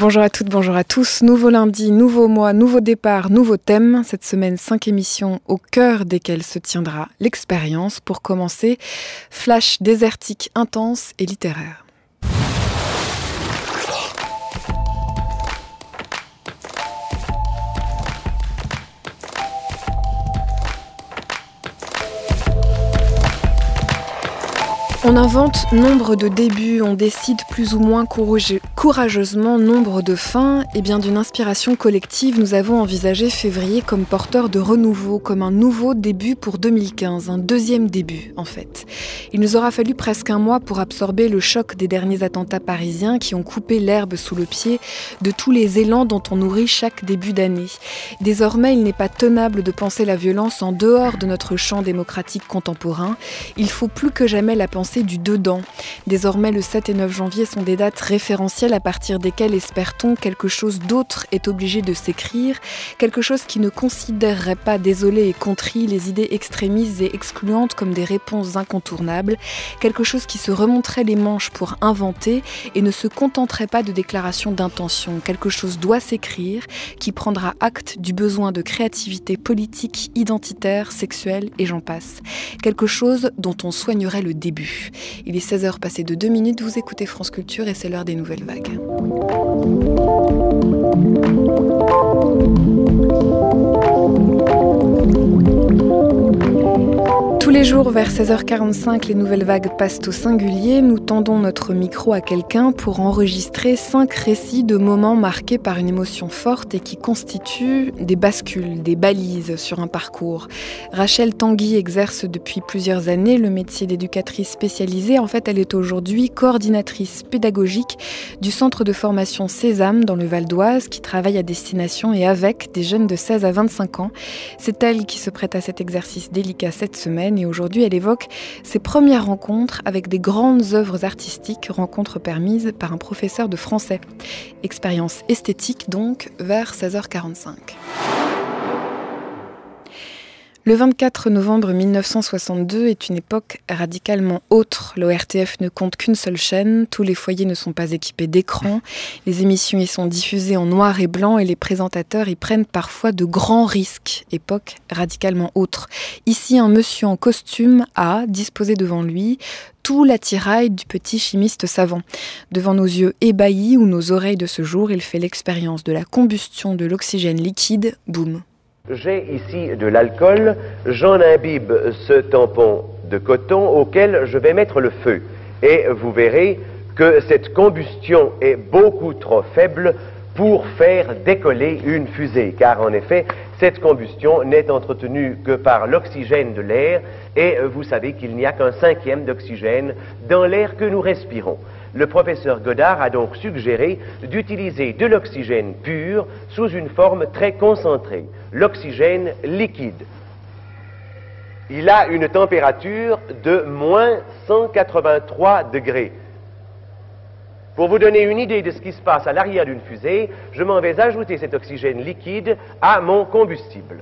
Bonjour à toutes, bonjour à tous. Nouveau lundi, nouveau mois, nouveau départ, nouveau thème. Cette semaine, 5 émissions au cœur desquelles se tiendra l'expérience. Pour commencer, flash désertique intense et littéraire. On invente nombre de débuts, on décide plus ou moins courageusement nombre de fins, et bien d'une inspiration collective, nous avons envisagé février comme porteur de renouveau, comme un nouveau début pour 2015, un deuxième début en fait. Il nous aura fallu presque un mois pour absorber le choc des derniers attentats parisiens qui ont coupé l'herbe sous le pied de tous les élans dont on nourrit chaque début d'année. Désormais, il n'est pas tenable de penser la violence en dehors de notre champ démocratique contemporain. Il faut plus que jamais la penser du dedans. Désormais, le 7 et 9 janvier sont des dates référentielles à partir desquelles, espère-t-on, quelque chose d'autre est obligé de s'écrire, quelque chose qui ne considérerait pas désolé et contrit les idées extrémistes et excluantes comme des réponses incontournables, quelque chose qui se remonterait les manches pour inventer et ne se contenterait pas de déclarations d'intention. Quelque chose doit s'écrire qui prendra acte du besoin de créativité politique, identitaire, sexuelle et j'en passe. Quelque chose dont on soignerait le début. Il est 16h passé de 2 minutes, vous écoutez France Culture et c'est l'heure des nouvelles vagues. Tous les jours, vers 16h45, les nouvelles vagues passent au singulier. Nous tendons notre micro à quelqu'un pour enregistrer 5 récits de moments marqués par une émotion forte et qui constituent des bascules, des balises sur un parcours. Rachel Tanguy exerce depuis plusieurs années le métier d'éducatrice spécialisée. En fait, elle est aujourd'hui coordinatrice pédagogique du centre de formation Sésame dans le Val d'Oise qui travaille à destination et avec des jeunes de 16 à 25 ans. C'est elle qui se prête à cet exercice délicat cette semaine. Et aujourd'hui, elle évoque ses premières rencontres avec des grandes œuvres artistiques, rencontres permises par un professeur de français. Expérience esthétique donc, vers 16h45. Le 24 novembre 1962 est une époque radicalement autre. L'ORTF ne compte qu'une seule chaîne, tous les foyers ne sont pas équipés d'écran, les émissions y sont diffusées en noir et blanc et les présentateurs y prennent parfois de grands risques. Époque radicalement autre. Ici, un monsieur en costume a disposé devant lui tout l'attirail du petit chimiste savant. Devant nos yeux ébahis ou nos oreilles de ce jour, il fait l'expérience de la combustion de l'oxygène liquide. Boum. J'ai ici de l'alcool, j'en imbibe ce tampon de coton auquel je vais mettre le feu. Et vous verrez que cette combustion est beaucoup trop faible pour faire décoller une fusée. Car en effet, cette combustion n'est entretenue que par l'oxygène de l'air. Et vous savez qu'il n'y a qu'un 1/5 d'oxygène dans l'air que nous respirons. Le professeur Godard a donc suggéré d'utiliser de l'oxygène pur sous une forme très concentrée, l'oxygène liquide. Il a une température de moins 183 degrés. Pour vous donner une idée de ce qui se passe à l'arrière d'une fusée, je m'en vais ajouter cet oxygène liquide à mon combustible.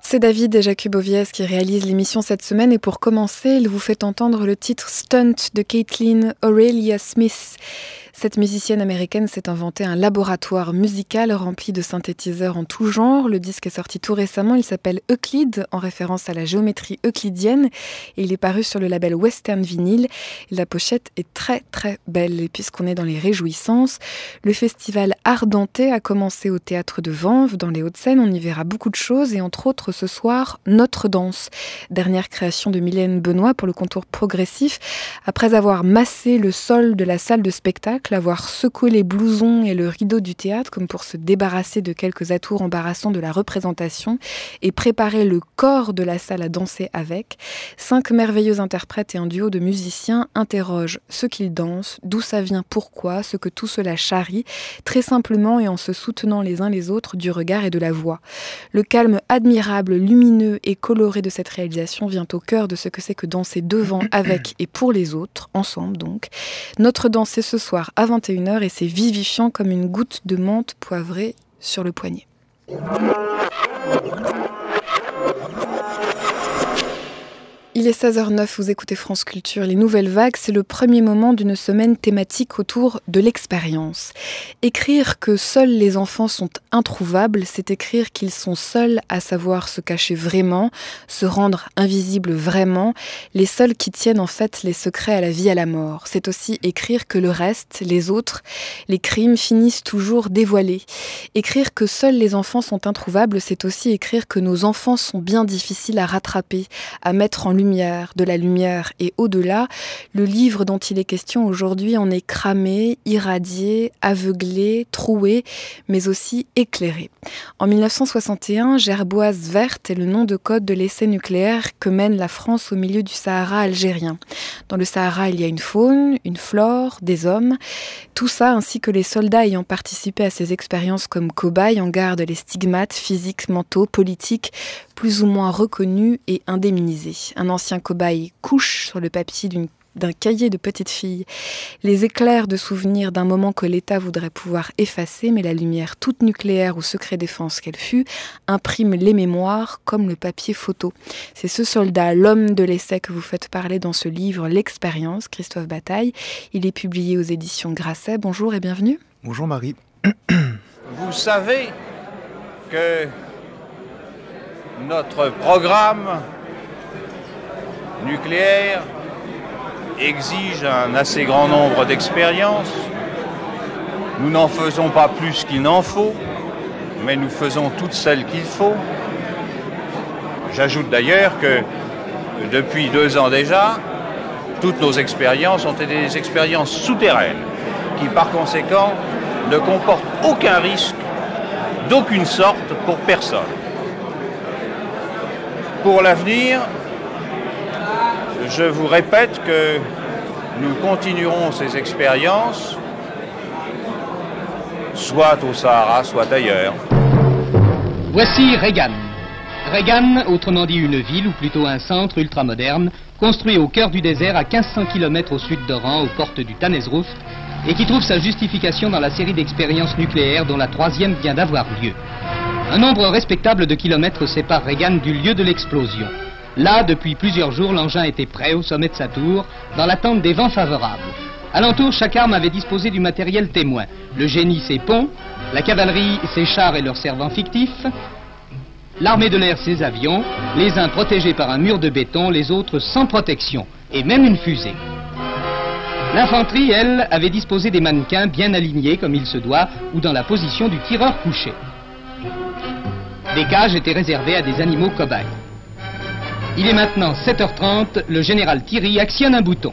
C'est David et Jacoboviez qui réalisent l'émission cette semaine et pour commencer, il vous fait entendre le titre Stunt de Caitlin Aurelia Smith. Cette musicienne américaine s'est inventée un laboratoire musical rempli de synthétiseurs en tout genre. Le disque est sorti tout récemment, il s'appelle Euclide, en référence à la géométrie euclidienne, et il est paru sur le label Western Vinyl. La pochette est très très belle, et puisqu'on est dans les réjouissances, le festival Ardenté a commencé au théâtre de Vanves, dans les Hauts-de-Seine. On y verra beaucoup de choses, et entre autres ce soir, Notre Danse, dernière création de Mylène Benoît pour le contour progressif. Après avoir massé le sol de la salle de spectacle, avoir secoué les blousons et le rideau du théâtre comme pour se débarrasser de quelques atours embarrassants de la représentation et préparer le corps de la salle à danser avec, 5 merveilleux interprètes et un duo de musiciens interrogent ce qu'ils dansent, d'où ça vient, pourquoi, ce que tout cela charrie, très simplement et en se soutenant les uns les autres du regard et de la voix. Le calme admirable, lumineux et coloré de cette réalisation vient au cœur de ce que c'est que danser devant, avec et pour les autres, ensemble donc. Notre danse est ce soir à 21h et c'est vivifiant comme une goutte de menthe poivrée sur le poignet. Il est 16h09, vous écoutez France Culture. Les nouvelles vagues, c'est le premier moment d'une semaine thématique autour de l'expérience. Écrire que seuls les enfants sont introuvables, c'est écrire qu'ils sont seuls à savoir se cacher vraiment, se rendre invisibles vraiment, les seuls qui tiennent en fait les secrets à la vie et à la mort. C'est aussi écrire que le reste, les autres, les crimes finissent toujours dévoilés. Écrire que seuls les enfants sont introuvables, c'est aussi écrire que nos enfants sont bien difficiles à rattraper, à mettre en lumière, de la lumière et au-delà. Le livre dont il est question aujourd'hui en est cramé, irradié, aveuglé, troué, mais aussi éclairé. En 1961, Gerboise verte est le nom de code de l'essai nucléaire que mène la France au milieu du Sahara algérien. Dans le Sahara, il y a une faune, une flore, des hommes. Tout ça, ainsi que les soldats ayant participé à ces expériences comme cobayes, en gardent les stigmates physiques, mentaux, politiques, plus ou moins reconnus et indemnisés. Un ancien cobaye couche sur le papier d'un cahier de petite fille les éclairs de souvenirs d'un moment que l'État voudrait pouvoir effacer, mais la lumière toute nucléaire ou secret défense qu'elle fut imprime les mémoires comme le papier photo. C'est ce soldat, l'homme de l'essai que vous faites parler dans ce livre, L'expérience, Christophe Bataille. Il est publié aux éditions Grasset. Bonjour et bienvenue. Bonjour Marie. Vous savez que notre programme nucléaire exige un assez grand nombre d'expériences. Nous n'en faisons pas plus qu'il n'en faut, mais nous faisons toutes celles qu'il faut. J'ajoute d'ailleurs que depuis 2 ans déjà, toutes nos expériences ont été des expériences souterraines, qui par conséquent ne comportent aucun risque d'aucune sorte pour personne. Pour l'avenir, je vous répète que nous continuerons ces expériences, soit au Sahara, soit ailleurs. Voici Regan. Regan, autrement dit une ville, ou plutôt un centre ultramoderne, construit au cœur du désert à 1500 km au sud d'Oran, aux portes du Tanezrouf, et qui trouve sa justification dans la série d'expériences nucléaires dont la 3e vient d'avoir lieu. Un nombre respectable de kilomètres sépare Regan du lieu de l'explosion. Là, depuis plusieurs jours, l'engin était prêt au sommet de sa tour, dans l'attente des vents favorables. Alentour, chaque arme avait disposé du matériel témoin. Le génie, ses ponts, la cavalerie, ses chars et leurs servants fictifs, l'armée de l'air, ses avions, les uns protégés par un mur de béton, les autres sans protection, et même une fusée. L'infanterie, elle, avait disposé des mannequins bien alignés comme il se doit, ou dans la position du tireur couché. Des cages étaient réservées à des animaux cobayes. Il est maintenant 7h30, le général Thierry actionne un bouton.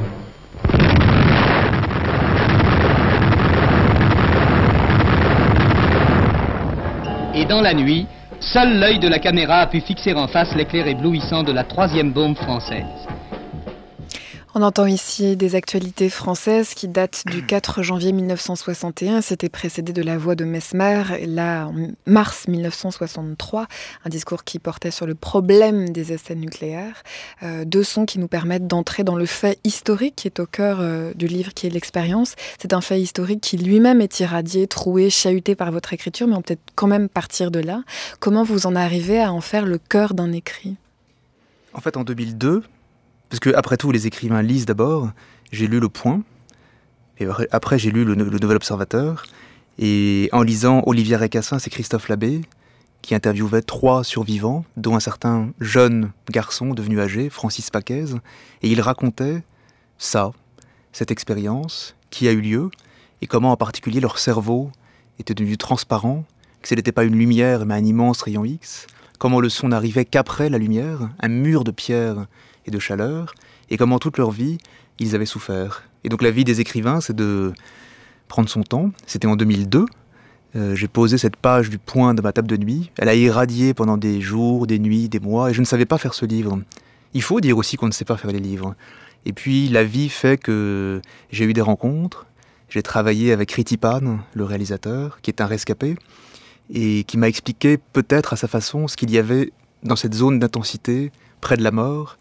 Et dans la nuit, seul l'œil de la caméra a pu fixer en face l'éclair éblouissant de la 3e bombe française. On entend ici des actualités françaises qui datent du 4 janvier 1961. C'était précédé de la voix de Mesmer, et là, en mars 1963, un discours qui portait sur le problème des essais nucléaires. Deux sons qui nous permettent d'entrer dans le fait historique qui est au cœur du livre, qui est l'expérience. C'est un fait historique qui lui-même est irradié, troué, chahuté par votre écriture, mais on peut peut-être quand même partir de là. Comment vous en arrivez à en faire le cœur d'un écrit ? En fait, en 2002, parce que après tout, les écrivains lisent d'abord. J'ai lu Le Point, et après j'ai lu le Nouvel Observateur. Et en lisant Olivier Récassin, c'est Christophe Labbé qui interviewait 3 survivants, dont un certain jeune garçon devenu âgé, Francis Paquez. Et il racontait cette expérience qui a eu lieu, et comment en particulier leur cerveau était devenu transparent, que ce n'était pas une lumière mais un immense rayon X, comment le son n'arrivait qu'après la lumière, un mur de pierre et de chaleur, et comment toute leur vie, ils avaient souffert. Et donc la vie des écrivains, c'est de prendre son temps. C'était en 2002. J'ai posé cette page du Point de ma table de nuit. Elle a irradié pendant des jours, des nuits, des mois, et je ne savais pas faire ce livre. Il faut dire aussi qu'on ne sait pas faire les livres. Et puis la vie fait que j'ai eu des rencontres. J'ai travaillé avec Riti Pan, le réalisateur, qui est un rescapé, et qui m'a expliqué peut-être à sa façon ce qu'il y avait dans cette zone d'intensité, près de la mort,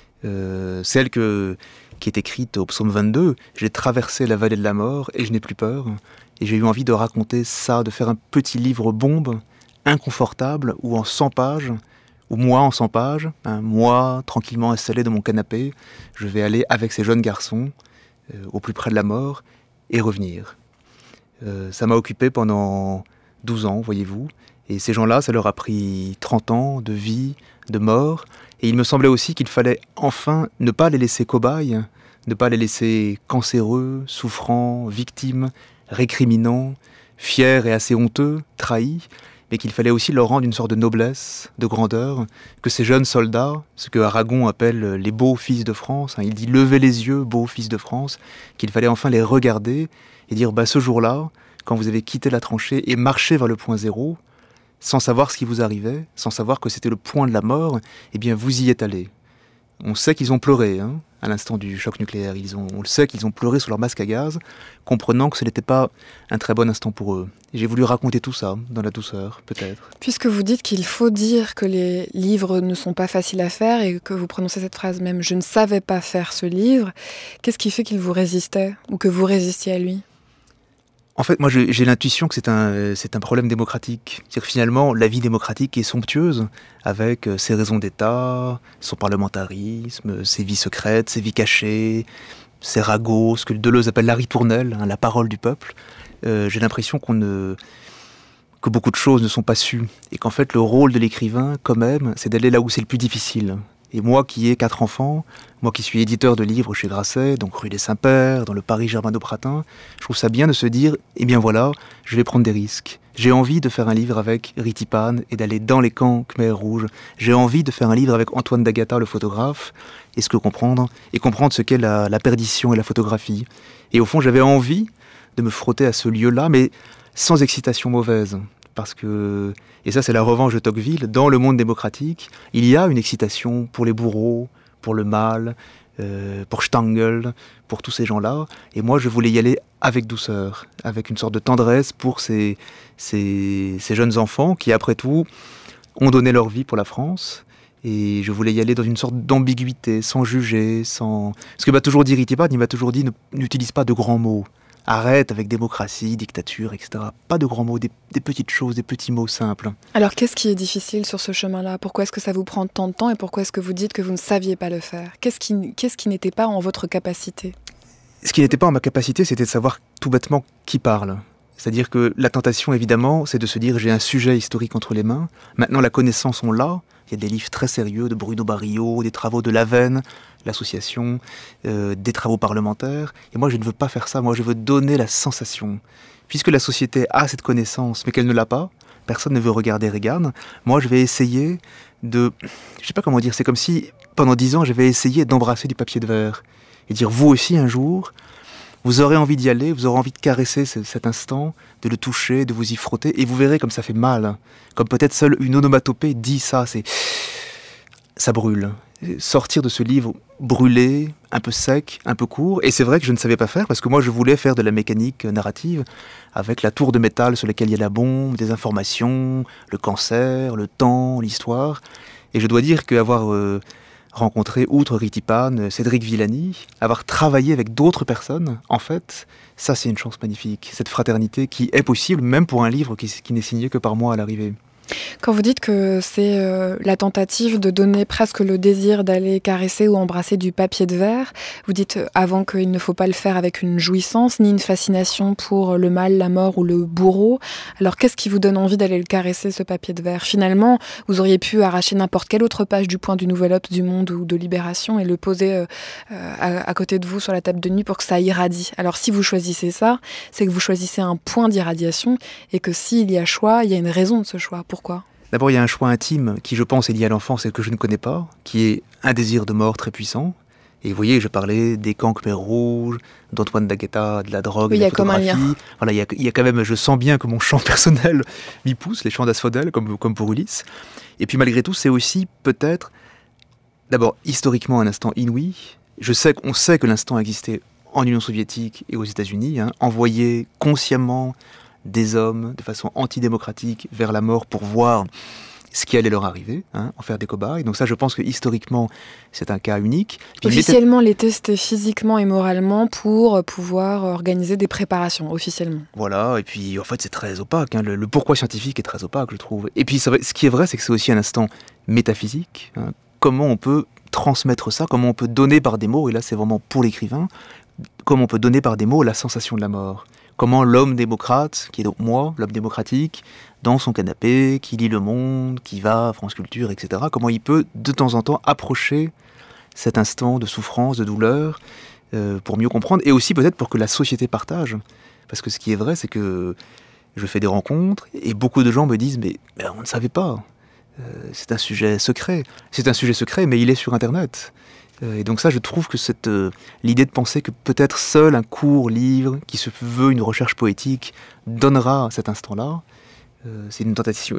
celle qui est écrite au psaume 22, « J'ai traversé la vallée de la mort et je n'ai plus peur ». Et j'ai eu envie de raconter ça, de faire un petit livre bombe, inconfortable, ou en 100 pages, ou moi en 100 pages, moi tranquillement installé dans mon canapé, je vais aller avec ces jeunes garçons au plus près de la mort et revenir. Ça m'a occupé pendant 12 ans, voyez-vous. Et ces gens-là, ça leur a pris 30 ans de vie, de mort. Et il me semblait aussi qu'il fallait enfin ne pas les laisser cobayes, ne pas les laisser cancéreux, souffrants, victimes, récriminants, fiers et assez honteux, trahis, mais qu'il fallait aussi leur rendre une sorte de noblesse, de grandeur, que ces jeunes soldats, ce que Aragon appelle les beaux fils de France, il dit « levez les yeux, beaux fils de France », qu'il fallait enfin les regarder et dire ce jour-là, quand vous avez quitté la tranchée et marché vers le point zéro, sans savoir ce qui vous arrivait, sans savoir que c'était le point de la mort, eh bien vous y êtes allés. On sait qu'ils ont pleuré, à l'instant du choc nucléaire. On le sait qu'ils ont pleuré sur leur masque à gaz, comprenant que ce n'était pas un très bon instant pour eux. Et j'ai voulu raconter tout ça, dans la douceur, peut-être. Puisque vous dites qu'il faut dire que les livres ne sont pas faciles à faire, et que vous prononcez cette phrase même « je ne savais pas faire ce livre », qu'est-ce qui fait qu'il vous résistait, ou que vous résistiez à lui ? En fait, moi, j'ai l'intuition que c'est un problème démocratique. C'est-à-dire que finalement, la vie démocratique est somptueuse, avec ses raisons d'État, son parlementarisme, ses vies secrètes, ses vies cachées, ses ragots, ce que Deleuze appelle la ritournelle, la parole du peuple. J'ai l'impression que beaucoup de choses ne sont pas sues, et qu'en fait, le rôle de l'écrivain, quand même, c'est d'aller là où c'est le plus difficile. Et moi qui ai 4 enfants, moi qui suis éditeur de livres chez Grasset, donc rue des Saints-Pères, dans le Paris germano-pratin, je trouve ça bien de se dire, eh bien voilà, je vais prendre des risques. J'ai envie de faire un livre avec Riti Pan et d'aller dans les camps Khmer rouges. J'ai envie de faire un livre avec Antoine D'Agata, le photographe, et comprendre ce qu'est la perdition et la photographie. Et au fond, j'avais envie de me frotter à ce lieu-là, mais sans excitation mauvaise. Parce que, et ça c'est la revanche de Tocqueville, dans le monde démocratique, il y a une excitation pour les bourreaux, pour le mal, pour Stangl, pour tous ces gens-là. Et moi je voulais y aller avec douceur, avec une sorte de tendresse pour ces jeunes enfants qui après tout ont donné leur vie pour la France. Et je voulais y aller dans une sorte d'ambiguïté, sans juger, sans... Ce que m'a toujours dit Riti Pan, il m'a toujours dit n'utilise pas de grands mots. Arrête avec démocratie, dictature, etc. Pas de grands mots, des petites choses, des petits mots simples. Alors qu'est-ce qui est difficile sur ce chemin-là ? Pourquoi est-ce que ça vous prend tant de temps et pourquoi est-ce que vous dites que vous ne saviez pas le faire ? Qu'est-ce qui n'était pas en votre capacité ? Ce qui n'était pas en ma capacité, c'était de savoir tout bêtement qui parle. C'est-à-dire que la tentation, évidemment, c'est de se dire j'ai un sujet historique entre les mains. Maintenant, la connaissance, on l'a. Il y a des livres très sérieux de Bruno Barillot, des travaux de Lavenne, l'association, des travaux parlementaires. Et moi, je ne veux pas faire ça. Moi, je veux donner la sensation. Puisque la société a cette connaissance, mais qu'elle ne l'a pas, personne ne veut regarder Reagan. Moi, je vais essayer de... Je sais pas comment dire, c'est comme si, pendant 10 ans, j'avais essayé d'embrasser du papier de verre. Et dire, vous aussi, un jour... Vous aurez envie d'y aller, vous aurez envie de caresser cet instant, de le toucher, de vous y frotter, et vous verrez comme ça fait mal. Comme peut-être seule une onomatopée dit ça, ça brûle. sortir de ce livre brûlé, un peu sec, un peu court. Et c'est vrai que je ne savais pas faire, parce que moi je voulais faire de la mécanique narrative, avec la tour de métal sur laquelle il y a la bombe, des informations, le cancer, le temps, l'histoire. Et je dois dire qu'avoir rencontré, outre Rittipane, Cédric Villani, avoir travaillé avec d'autres personnes, en fait, ça c'est une chance magnifique. Cette fraternité qui est possible, même pour un livre qui n'est signé que par moi à l'arrivée. Quand vous dites que c'est la tentative de donner presque le désir d'aller caresser ou embrasser du papier de verre, vous dites avant qu'il ne faut pas le faire avec une jouissance, ni une fascination pour le mal, la mort ou le bourreau. Alors qu'est-ce qui vous donne envie d'aller le caresser, ce papier de verre ? Finalement, vous auriez pu arracher n'importe quelle autre page du Point du Nouvel Obs, du Monde ou de Libération et le poser à côté de vous sur la table de nuit pour que ça irradie. Alors si vous choisissez ça, c'est que vous choisissez un point d'irradiation et que s'il y a choix, il y a une raison de ce choix. Pourquoi ? D'abord, il y a un choix intime qui, je pense, est lié à l'enfance et que je ne connais pas, qui est un désir de mort très puissant. Et vous voyez, je parlais des camps Khmer rouges, d'Antoine Daguetta, de la drogue, oui, de la Comme photographie. un lien. Voilà, il y a quand même, je sens bien que mon chant personnel m'y pousse, les chants d'Asphodèle, comme pour Ulysse. Et puis malgré tout, c'est aussi peut-être, d'abord, historiquement un instant inouï. On sait que l'instant existait en Union soviétique et aux États-Unis, envoyé consciemment des hommes de façon antidémocratique vers la mort pour voir ce qui allait leur arriver, en faire des cobayes. Donc ça, je pense que historiquement, c'est un cas unique. Puis officiellement, les tester physiquement et moralement pour pouvoir organiser des préparations, officiellement. Voilà, et puis en fait, c'est très opaque. Le pourquoi scientifique est très opaque, je trouve. Et puis, ce qui est vrai, c'est que c'est aussi un instant métaphysique. Comment on peut transmettre ça, comment on peut donner par des mots, et là, c'est vraiment pour l'écrivain, comment on peut donner par des mots la sensation de la mort. Comment l'homme démocrate, qui est donc moi, l'homme démocratique, dans son canapé, qui lit Le Monde, qui va à France Culture, etc., comment il peut de temps en temps approcher cet instant de souffrance, de douleur, pour mieux comprendre, et aussi peut-être pour que la société partage. Parce que ce qui est vrai, c'est que je fais des rencontres, et beaucoup de gens me disent « mais on ne savait pas, c'est un sujet secret. » C'est un sujet secret, mais il est sur Internet. Et donc ça, je trouve que l'idée de penser que peut-être seul un court livre qui se veut une recherche poétique donnera cet instant-là, c'est une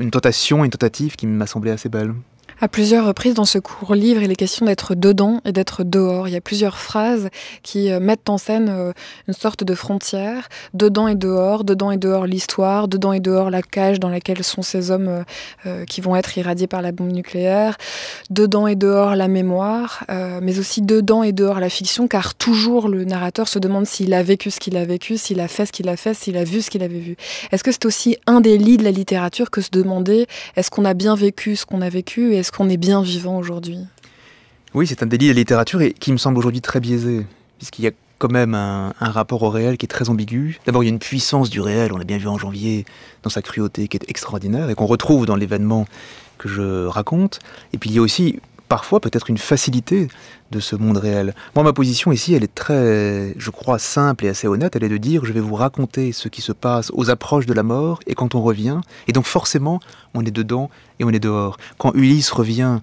tentative qui m'a semblé assez belle. À plusieurs reprises dans ce court livre, il est question d'être dedans et d'être dehors. Il y a plusieurs phrases qui mettent en scène une sorte de frontière. Dedans et dehors l'histoire, dedans et dehors la cage dans laquelle sont ces hommes qui vont être irradiés par la bombe nucléaire, dedans et dehors la mémoire, mais aussi dedans et dehors la fiction, car toujours le narrateur se demande s'il a vécu ce qu'il a vécu, s'il a fait ce qu'il a fait, s'il a vu ce qu'il avait vu. Est-ce que c'est aussi un des lits de la littérature que se demander est-ce qu'on a bien vécu ce qu'on a vécu et est-ce qu'on est bien vivant aujourd'hui ? Oui, c'est un délit de la littérature et qui me semble aujourd'hui très biaisé, puisqu'il y a quand même un rapport au réel qui est très ambigu. D'abord, il y a une puissance du réel, on l'a bien vu en janvier, dans sa cruauté qui est extraordinaire et qu'on retrouve dans l'événement que je raconte. Et puis il y a aussi parfois peut-être une facilité de ce monde réel. Moi, ma position ici, elle est très, je crois, simple et assez honnête. Elle est de dire, je vais vous raconter ce qui se passe aux approches de la mort et quand on revient. Et donc forcément, on est dedans et on est dehors. Quand Ulysse revient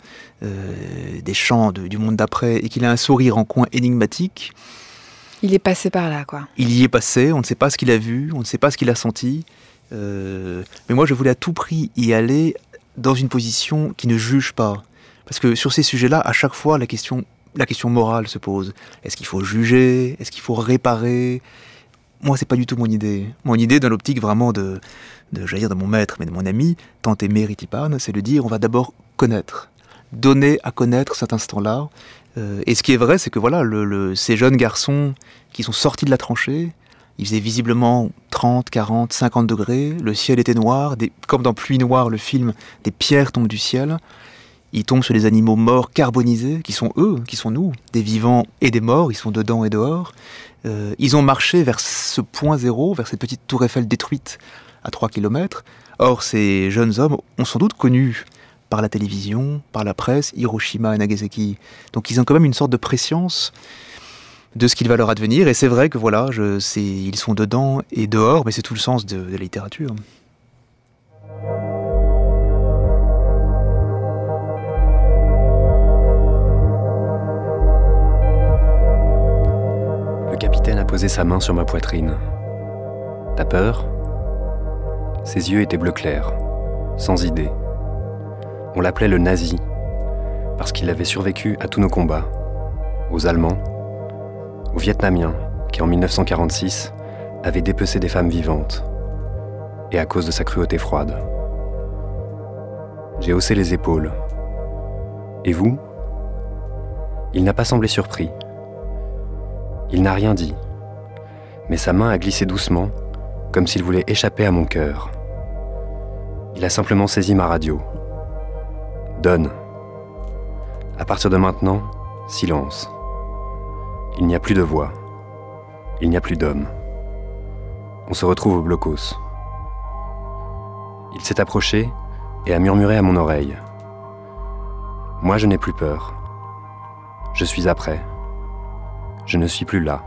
des champs du monde d'après et qu'il a un sourire en coin énigmatique, il est passé par là, quoi. Il y est passé, on ne sait pas ce qu'il a vu, on ne sait pas ce qu'il a senti. Mais moi, je voulais à tout prix y aller dans une position qui ne juge pas. Parce que sur ces sujets-là, à chaque fois, la question morale se pose. Est-ce qu'il faut juger ? Est-ce qu'il faut réparer ? Moi, c'est pas du tout mon idée. Mon idée, dans l'optique vraiment de mon maître, mais de mon ami, tant aimé Rittipane, c'est de dire, on va d'abord connaître. Donner à connaître cet instant-là. Et ce qui est vrai, c'est que voilà, ces jeunes garçons qui sont sortis de la tranchée, il faisait visiblement 30, 40, 50 degrés, le ciel était noir, comme dans Pluie noire, le film, des pierres tombent du ciel. Ils tombent sur des animaux morts carbonisés, qui sont eux, qui sont nous, des vivants et des morts, ils sont dedans et dehors. Ils ont marché vers ce point zéro, vers cette petite tour Eiffel détruite à 3 km. Or, ces jeunes hommes ont sans doute connu par la télévision, par la presse, Hiroshima et Nagasaki. Donc ils ont quand même une sorte de prescience de ce qu'il va leur advenir. Et c'est vrai que voilà, ils sont dedans et dehors, mais c'est tout le sens de la littérature. Le capitaine a posé sa main sur ma poitrine. « T'as peur ?» Ses yeux étaient bleu clair, sans idée. On l'appelait le nazi, parce qu'il avait survécu à tous nos combats, aux Allemands, aux Vietnamiens qui en 1946 avaient dépecé des femmes vivantes, et à cause de sa cruauté froide. J'ai haussé les épaules. Et vous ? Il n'a pas semblé surpris. Il n'a rien dit, mais sa main a glissé doucement, comme s'il voulait échapper à mon cœur. Il a simplement saisi ma radio. Donne. À partir de maintenant, silence. Il n'y a plus de voix. Il n'y a plus d'homme. On se retrouve au blocos. Il s'est approché et a murmuré à mon oreille. Moi, je n'ai plus peur. Je suis après. Je ne suis plus là.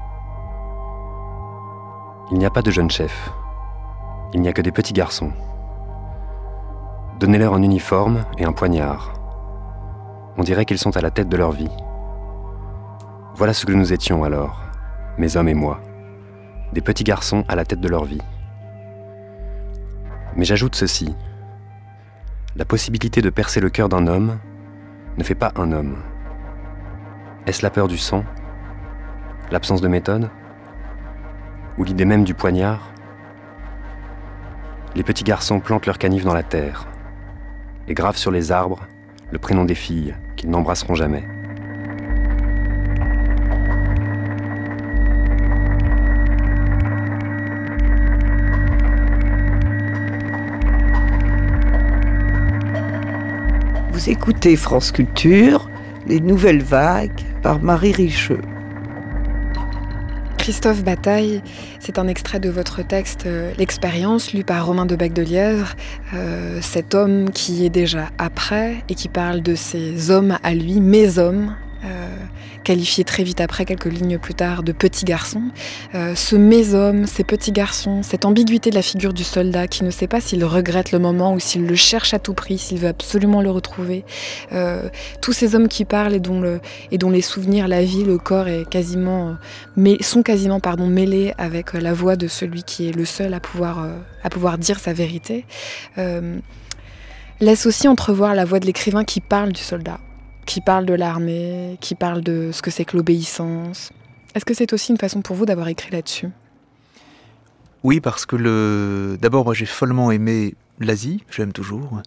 Il n'y a pas de jeunes chefs. Il n'y a que des petits garçons. Donnez-leur un uniforme et un poignard. On dirait qu'ils sont à la tête de leur vie. Voilà ce que nous étions alors, mes hommes et moi. Des petits garçons à la tête de leur vie. Mais j'ajoute ceci. La possibilité de percer le cœur d'un homme ne fait pas un homme. Est-ce la peur du sang, l'absence de méthode, ou l'idée même du poignard ? Les petits garçons plantent leurs canifs dans la terre et gravent sur les arbres le prénom des filles qu'ils n'embrasseront jamais. Vous écoutez France Culture, les nouvelles vagues par Marie Richeux. Christophe Bataille, c'est un extrait de votre texte L'expérience, lu par Romain de Bach-de-Lièvre, cet homme qui est déjà après et qui parle de ses hommes à lui, mes hommes, qualifié très vite après, quelques lignes plus tard, de petits garçons. Ce mes hommes, ces petits garçons, cette ambiguïté de la figure du soldat qui ne sait pas s'il regrette le moment ou s'il le cherche à tout prix, s'il veut absolument le retrouver. Tous ces hommes qui parlent et dont les souvenirs, la vie, le corps sont quasiment mêlés avec la voix de celui qui est le seul à pouvoir dire sa vérité, laisse aussi entrevoir la voix de l'écrivain qui parle du soldat, qui parle de l'armée, qui parle de ce que c'est que l'obéissance. Est-ce que c'est aussi une façon pour vous d'avoir écrit là-dessus ? Oui, parce que d'abord, moi j'ai follement aimé l'Asie, j'aime toujours,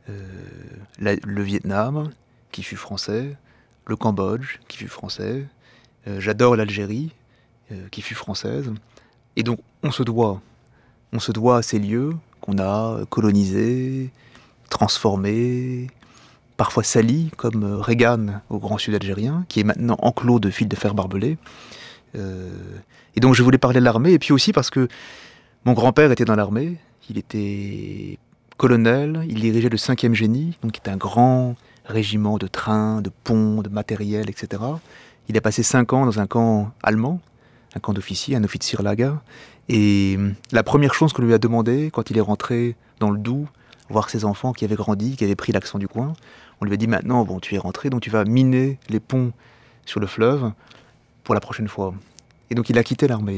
le Vietnam, qui fut français, le Cambodge, qui fut français, j'adore l'Algérie, qui fut française, et donc on se doit à ces lieux qu'on a colonisés, transformés, parfois salis, comme Regan au Grand Sud algérien, qui est maintenant enclos de fils de fer barbelés. Et donc je voulais parler de l'armée, et puis aussi parce que mon grand-père était dans l'armée, il était colonel, il dirigeait le 5e génie, donc qui était un grand régiment de trains, de ponts, de matériel, etc. Il a passé 5 ans dans un camp allemand, un camp d'officiers, un Offizierlager, et la première chose qu'on lui a demandé quand il est rentré dans le Doubs, voir ses enfants qui avaient grandi, qui avaient pris l'accent du coin, on lui a dit maintenant, bon, tu es rentré, donc tu vas miner les ponts sur le fleuve pour la prochaine fois. Et donc il a quitté l'armée.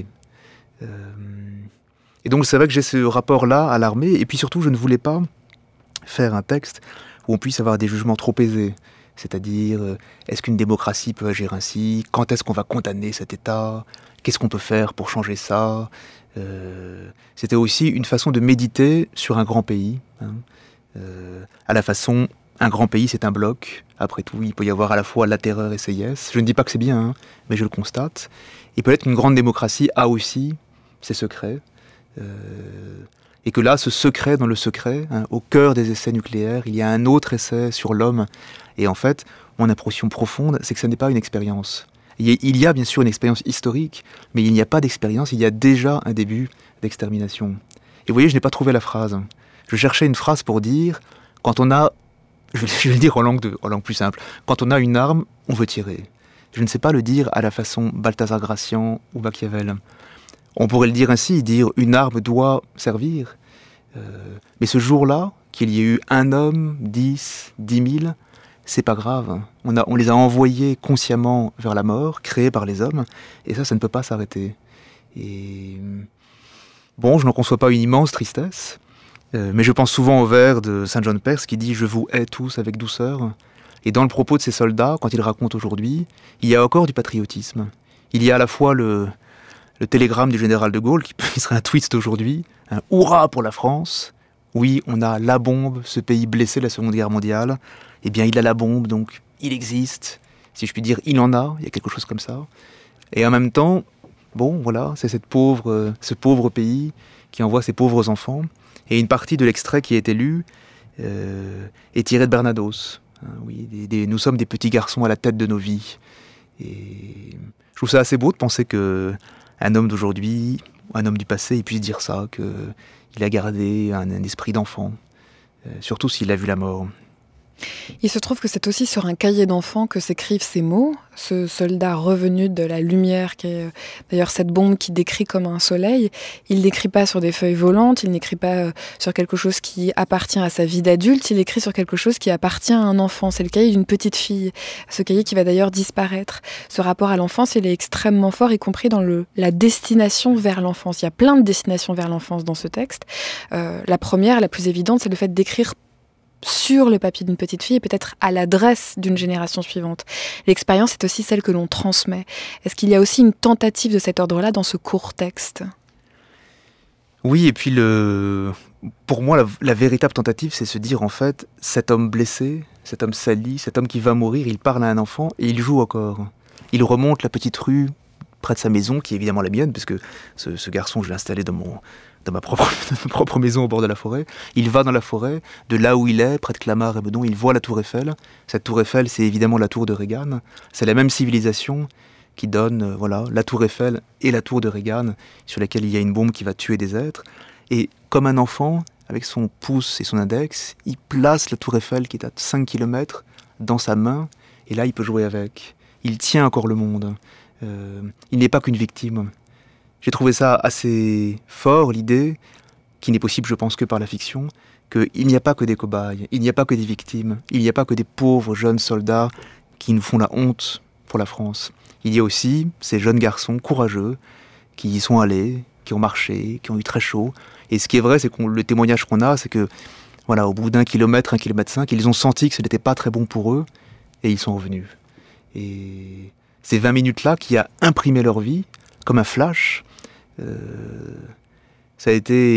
Et donc c'est vrai que j'ai ce rapport-là à l'armée, et puis surtout je ne voulais pas faire un texte où on puisse avoir des jugements trop aisés. C'est-à-dire, est-ce qu'une démocratie peut agir ainsi ? Quand est-ce qu'on va condamner cet État ? Qu'est-ce qu'on peut faire pour changer ça ? C'était aussi une façon de méditer sur un grand pays. À la façon, un grand pays c'est un bloc. Après tout, il peut y avoir à la fois la terreur et CIS. Je ne dis pas que c'est bien, mais je le constate. Et peut-être qu'une grande démocratie a aussi ses secrets. Et que là, ce secret dans le secret, au cœur des essais nucléaires, il y a un autre essai sur l'homme. Et en fait, mon impression profonde, c'est que ce n'est pas une expérience. Il y a bien sûr une expérience historique, mais il n'y a pas d'expérience, il y a déjà un début d'extermination. Et vous voyez, je n'ai pas trouvé la phrase. Je cherchais une phrase pour dire, quand on a, je vais le dire en langue plus simple, quand on a une arme, on veut tirer. Je ne sais pas le dire à la façon Balthazar Gracian ou Machiavel. On pourrait le dire ainsi, dire une arme doit servir. Mais ce jour-là, qu'il y ait eu un homme, 10 000, c'est pas grave. On les a envoyés consciemment vers la mort, créés par les hommes, et ça ne peut pas s'arrêter. Et bon, je n'en conçois pas une immense tristesse, mais je pense souvent au vers de Saint John Perse qui dit « Je vous hais tous avec douceur ». Et dans le propos de ces soldats, quand ils racontent aujourd'hui, il y a encore du patriotisme. Il y a à la fois le télégramme du général de Gaulle, qui serait un tweet d'aujourd'hui, un « Hurrah pour la France !» Oui, on a la bombe, ce pays blessé de la Seconde Guerre mondiale. Eh bien, il a la bombe, donc il existe. Si je puis dire, il en a, il y a quelque chose comme ça. Et en même temps, bon, voilà, c'est ce pauvre pays qui envoie ses pauvres enfants. Et une partie de l'extrait qui a été lu est tirée de Bernados. Oui, nous sommes des petits garçons à la tête de nos vies. Et je trouve ça assez beau de penser qu'un homme d'aujourd'hui, un homme du passé, il puisse dire ça, qu'il a gardé un esprit d'enfant, surtout s'il a vu la mort. Il se trouve que c'est aussi sur un cahier d'enfant que s'écrivent ces mots. Ce soldat revenu de la lumière, qui est d'ailleurs cette bombe qui décrit comme un soleil, il n'écrit pas sur des feuilles volantes, il n'écrit pas sur quelque chose qui appartient à sa vie d'adulte, il écrit sur quelque chose qui appartient à un enfant. C'est le cahier d'une petite fille, ce cahier qui va d'ailleurs disparaître. Ce rapport à l'enfance, il est extrêmement fort, y compris dans la destination vers l'enfance. Il y a plein de destinations vers l'enfance dans ce texte. La première, la plus évidente, c'est le fait d'écrire sur le papier d'une petite fille et peut-être à l'adresse d'une génération suivante. L'expérience est aussi celle que l'on transmet. Est-ce qu'il y a aussi une tentative de cet ordre-là dans ce court texte ? Oui, et puis pour moi, la véritable tentative, c'est se dire en fait, cet homme blessé, cet homme sali, cet homme qui va mourir, il parle à un enfant et il joue encore. Il remonte la petite rue près de sa maison, qui est évidemment la mienne, parce que ce garçon, je l'ai installé dans ma propre maison au bord de la forêt. Il va dans la forêt, de là où il est, près de Clamart et Meudon, il voit la tour Eiffel. Cette tour Eiffel, c'est évidemment la tour de Reagan. C'est la même civilisation qui donne la tour Eiffel et la tour de Reagan, sur laquelle il y a une bombe qui va tuer des êtres. Et comme un enfant, avec son pouce et son index, il place la tour Eiffel, qui est à 5 km, dans sa main, et là, il peut jouer avec. Il tient encore le monde. Il n'est pas qu'une victime. J'ai trouvé ça assez fort, l'idée, qui n'est possible, je pense, que par la fiction, qu'il n'y a pas que des cobayes, il n'y a pas que des victimes, il n'y a pas que des pauvres jeunes soldats qui nous font la honte pour la France. Il y a aussi ces jeunes garçons courageux qui y sont allés, qui ont marché, qui ont eu très chaud. Et ce qui est vrai, c'est que le témoignage qu'on a, c'est que, au bout d'1 kilomètre, 1,5 km, ils ont senti que ce n'était pas très bon pour eux, et ils sont revenus. Et ces 20 minutes-là qui a imprimé leur vie, comme un flash, ça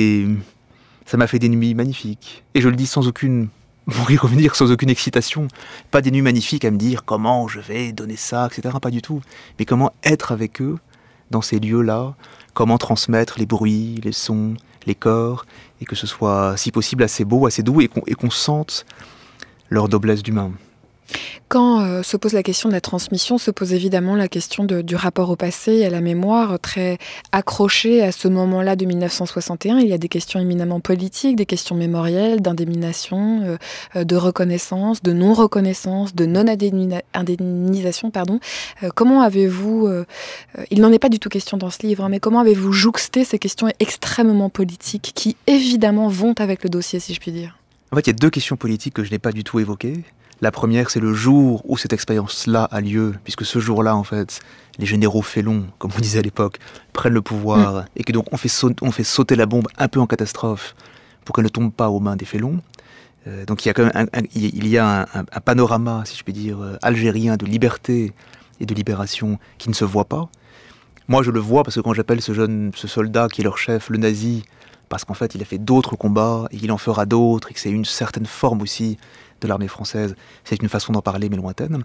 m'a fait des nuits magnifiques. Et je le dis pour y revenir, sans aucune excitation. Pas des nuits magnifiques à me dire comment je vais donner ça, etc. Pas du tout. Mais comment être avec eux dans ces lieux-là, comment transmettre les bruits, les sons, les corps, et que ce soit, si possible, assez beau, assez doux, et qu'on sente leur noblesse d'humain. Quand se pose la question de la transmission, se pose évidemment la question du rapport au passé et à la mémoire, très accrochée à ce moment-là de 1961. Il y a des questions éminemment politiques, des questions mémorielles, d'indemnisation, de reconnaissance, de non-reconnaissance, de non-indemnisation. Comment avez-vous... il n'en est pas du tout question dans ce livre, mais comment avez-vous jouxté ces questions extrêmement politiques qui, évidemment, vont avec le dossier, si je puis dire ? En fait, il y a 2 questions politiques que je n'ai pas du tout évoquées. La première, c'est le jour où cette expérience-là a lieu, puisque ce jour-là, en fait, les généraux félons, comme on disait à l'époque, prennent le pouvoir, et que donc on fait sauter la bombe un peu en catastrophe pour qu'elle ne tombe pas aux mains des félons. Donc il y a quand même un panorama, si je puis dire, algérien de liberté et de libération qui ne se voit pas. Moi, je le vois parce que quand j'appelle ce soldat qui est leur chef, le nazi, parce qu'en fait, il a fait d'autres combats, et il en fera d'autres, et que c'est une certaine forme aussi de l'armée française. C'est une façon d'en parler, mais lointaine.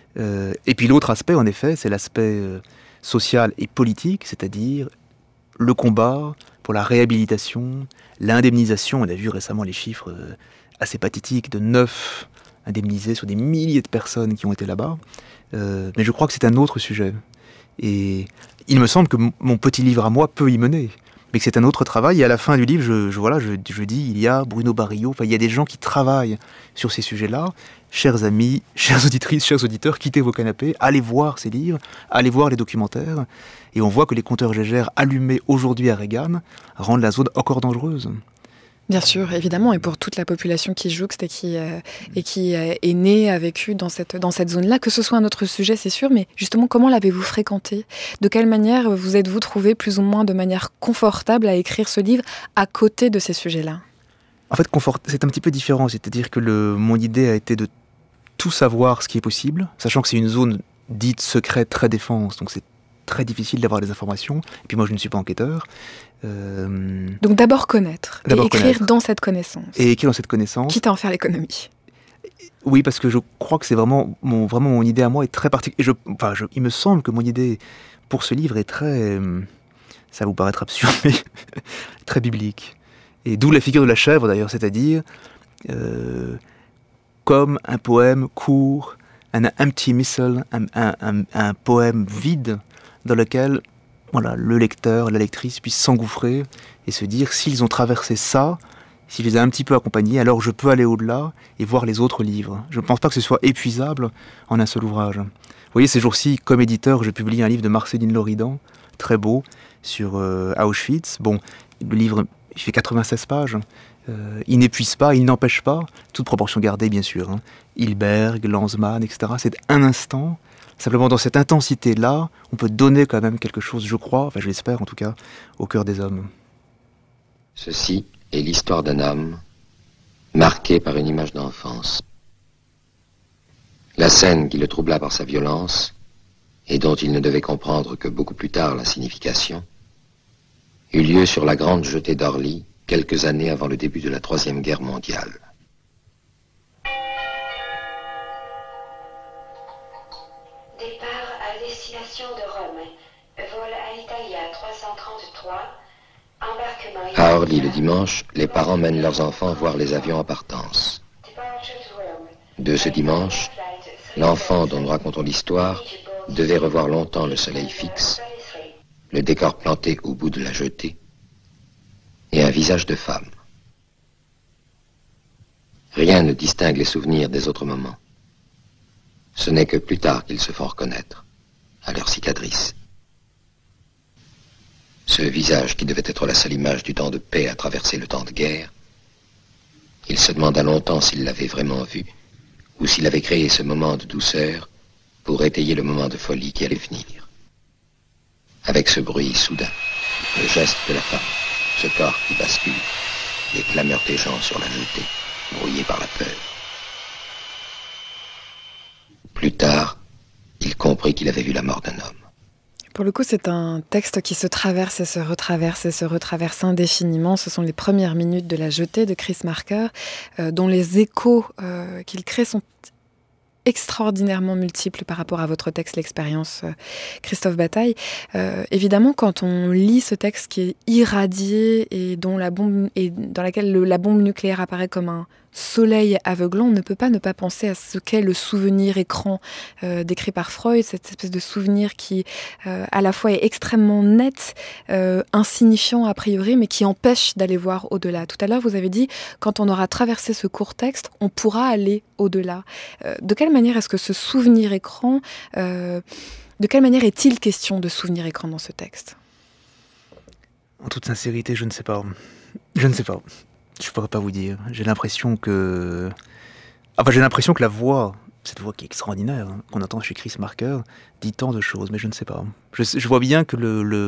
Et puis l'autre aspect, en effet, c'est l'aspect social et politique, c'est-à-dire le combat pour la réhabilitation, l'indemnisation. On a vu récemment les chiffres assez pathétiques de 9 indemnisés sur des milliers de personnes qui ont été là-bas. Mais je crois que c'est un autre sujet. Et il me semble que mon petit livre à moi peut y mener. Mais que c'est un autre travail, et à la fin du livre, je dis, il y a Bruno Barillot, il y a des gens qui travaillent sur ces sujets-là. Chers amis, chères auditrices, chers auditeurs, quittez vos canapés, allez voir ces livres, allez voir les documentaires, et on voit que les compteurs Gégère allumés aujourd'hui à Reagan rendent la zone encore dangereuse. Bien sûr, évidemment, et pour toute la population qui jouxte et qui est née, a vécu dans cette zone-là, que ce soit un autre sujet, c'est sûr, mais justement, comment l'avez-vous fréquenté ? De quelle manière vous êtes-vous trouvé plus ou moins de manière confortable à écrire ce livre à côté de ces sujets-là ? En fait, c'est un petit peu différent, c'est-à-dire que mon idée a été de tout savoir ce qui est possible, sachant que c'est une zone dite secrète, très défense, donc c'est très difficile d'avoir des informations. Et puis moi, je ne suis pas enquêteur. Donc d'abord connaître, et écrire dans cette connaissance. Et écrire dans cette connaissance. Quitte à en faire l'économie. Oui, parce que je crois que c'est vraiment mon idée à moi est très particulière. Il me semble que mon idée pour ce livre est très... ça va vous paraître absurde, mais très biblique. Et d'où la figure de la chèvre, d'ailleurs, c'est-à-dire comme un poème court, un empty missile, un poème vide dans lequel le lecteur, la lectrice puisse s'engouffrer et se dire, s'ils ont traversé ça, si je les ai un petit peu accompagnés, alors je peux aller au-delà et voir les autres livres. Je ne pense pas que ce soit épuisable en un seul ouvrage. Vous voyez, ces jours-ci, comme éditeur, je publie un livre de Marceline Loridan, très beau, sur Auschwitz. Bon, le livre, il fait 96 pages. Il n'épuise pas, il n'empêche pas, toute proportion gardée, bien sûr. Hilberg, Lanzmann, etc. C'est un instant. Simplement, dans cette intensité-là, on peut donner quand même quelque chose, je crois, enfin je l'espère en tout cas, au cœur des hommes. Ceci est l'histoire d'un homme marqué par une image d'enfance. La scène qui le troubla par sa violence, et dont il ne devait comprendre que beaucoup plus tard la signification, eut lieu sur la grande jetée d'Orly, quelques années avant le début de la Troisième Guerre mondiale. Départ à destination de Rome. Vol Alitalia 333. Embarquement... À Orly, le dimanche, les parents mènent leurs enfants voir les avions en partance. De ce dimanche, l'enfant dont nous racontons l'histoire devait revoir longtemps le soleil fixe, le décor planté au bout de la jetée, et un visage de femme. Rien ne distingue les souvenirs des autres moments. Ce n'est que plus tard qu'ils se font reconnaître, à leur cicatrice. Ce visage qui devait être la seule image du temps de paix à traverser le temps de guerre, il se demanda longtemps s'il l'avait vraiment vu, ou s'il avait créé ce moment de douceur pour étayer le moment de folie qui allait venir. Avec ce bruit soudain, le geste de la femme, ce corps qui bascule, les clameurs des gens sur la jetée, brouillés par la peur. Plus tard, il comprit qu'il avait vu la mort d'un homme. Pour le coup, c'est un texte qui se traverse et se retraverse indéfiniment. Ce sont les premières minutes de La Jetée de Chris Marker, dont les échos qu'il crée sont extraordinairement multiples par rapport à votre texte, L'Expérience, Christophe Bataille. Évidemment, quand on lit ce texte qui est irradié et dans laquelle la bombe nucléaire apparaît comme un soleil aveuglant, on ne peut pas ne pas penser à ce qu'est le souvenir écran décrit par Freud, cette espèce de souvenir qui à la fois est extrêmement net, insignifiant a priori, mais qui empêche d'aller voir au-delà. Tout à l'heure, vous avez dit, quand on aura traversé ce court texte, on pourra aller au-delà. De quelle manière est-ce que ce souvenir écran, de quelle manière est-il question de souvenir écran dans ce texte ? En toute sincérité, je ne sais pas. Je ne sais pas. Je ne pourrais pas vous dire. J'ai l'impression que la voix, cette voix qui est extraordinaire, qu'on entend chez Chris Marker, dit tant de choses, mais je ne sais pas. Je vois bien que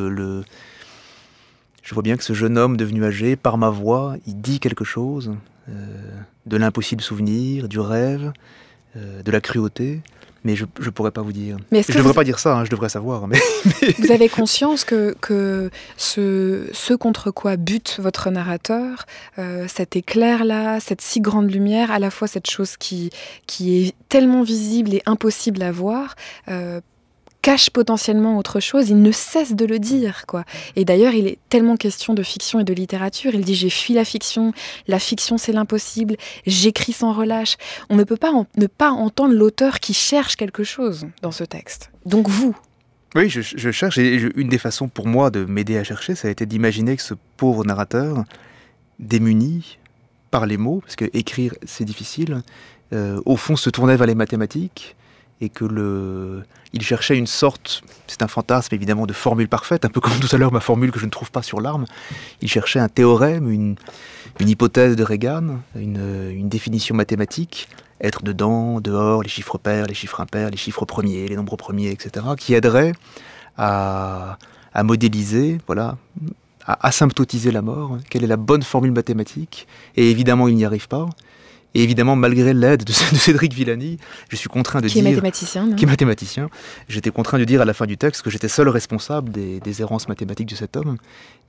je vois bien que ce jeune homme devenu âgé, par ma voix, il dit quelque chose de l'impossible souvenir, du rêve, de la cruauté. Mais je ne pourrais pas vous dire. Je ne devrais pas dire ça, je devrais savoir. Mais... Vous avez conscience que ce contre quoi bute votre narrateur, cet éclair-là, cette si grande lumière, à la fois cette chose qui est tellement visible et impossible à voir, cache potentiellement autre chose, il ne cesse de le dire, quoi. Et d'ailleurs, il est tellement question de fiction et de littérature, il dit « j'ai fui la fiction c'est l'impossible, j'écris sans relâche ». On ne peut pas ne pas entendre l'auteur qui cherche quelque chose dans ce texte. Donc vous. Oui, je cherche, et une des façons pour moi de m'aider à chercher, ça a été d'imaginer que ce pauvre narrateur, démuni par les mots, parce que écrire c'est difficile, au fond se tournait vers les mathématiques, et que il cherchait une sorte, c'est un fantasme évidemment de formule parfaite, un peu comme tout à l'heure ma formule que je ne trouve pas sur l'arme. Il cherchait un théorème, une hypothèse de Regan, une définition mathématique, être dedans, dehors, les chiffres pairs, les chiffres impairs, les chiffres premiers, les nombres premiers, etc., qui aiderait à modéliser, voilà, à asymptotiser la mort, quelle est la bonne formule mathématique, et évidemment il n'y arrive pas. Et évidemment, malgré l'aide de Cédric Villani, je suis contraint de dire... Qui est mathématicien. Qui est mathématicien. J'étais contraint de dire à la fin du texte que j'étais seul responsable des errances mathématiques de cet homme.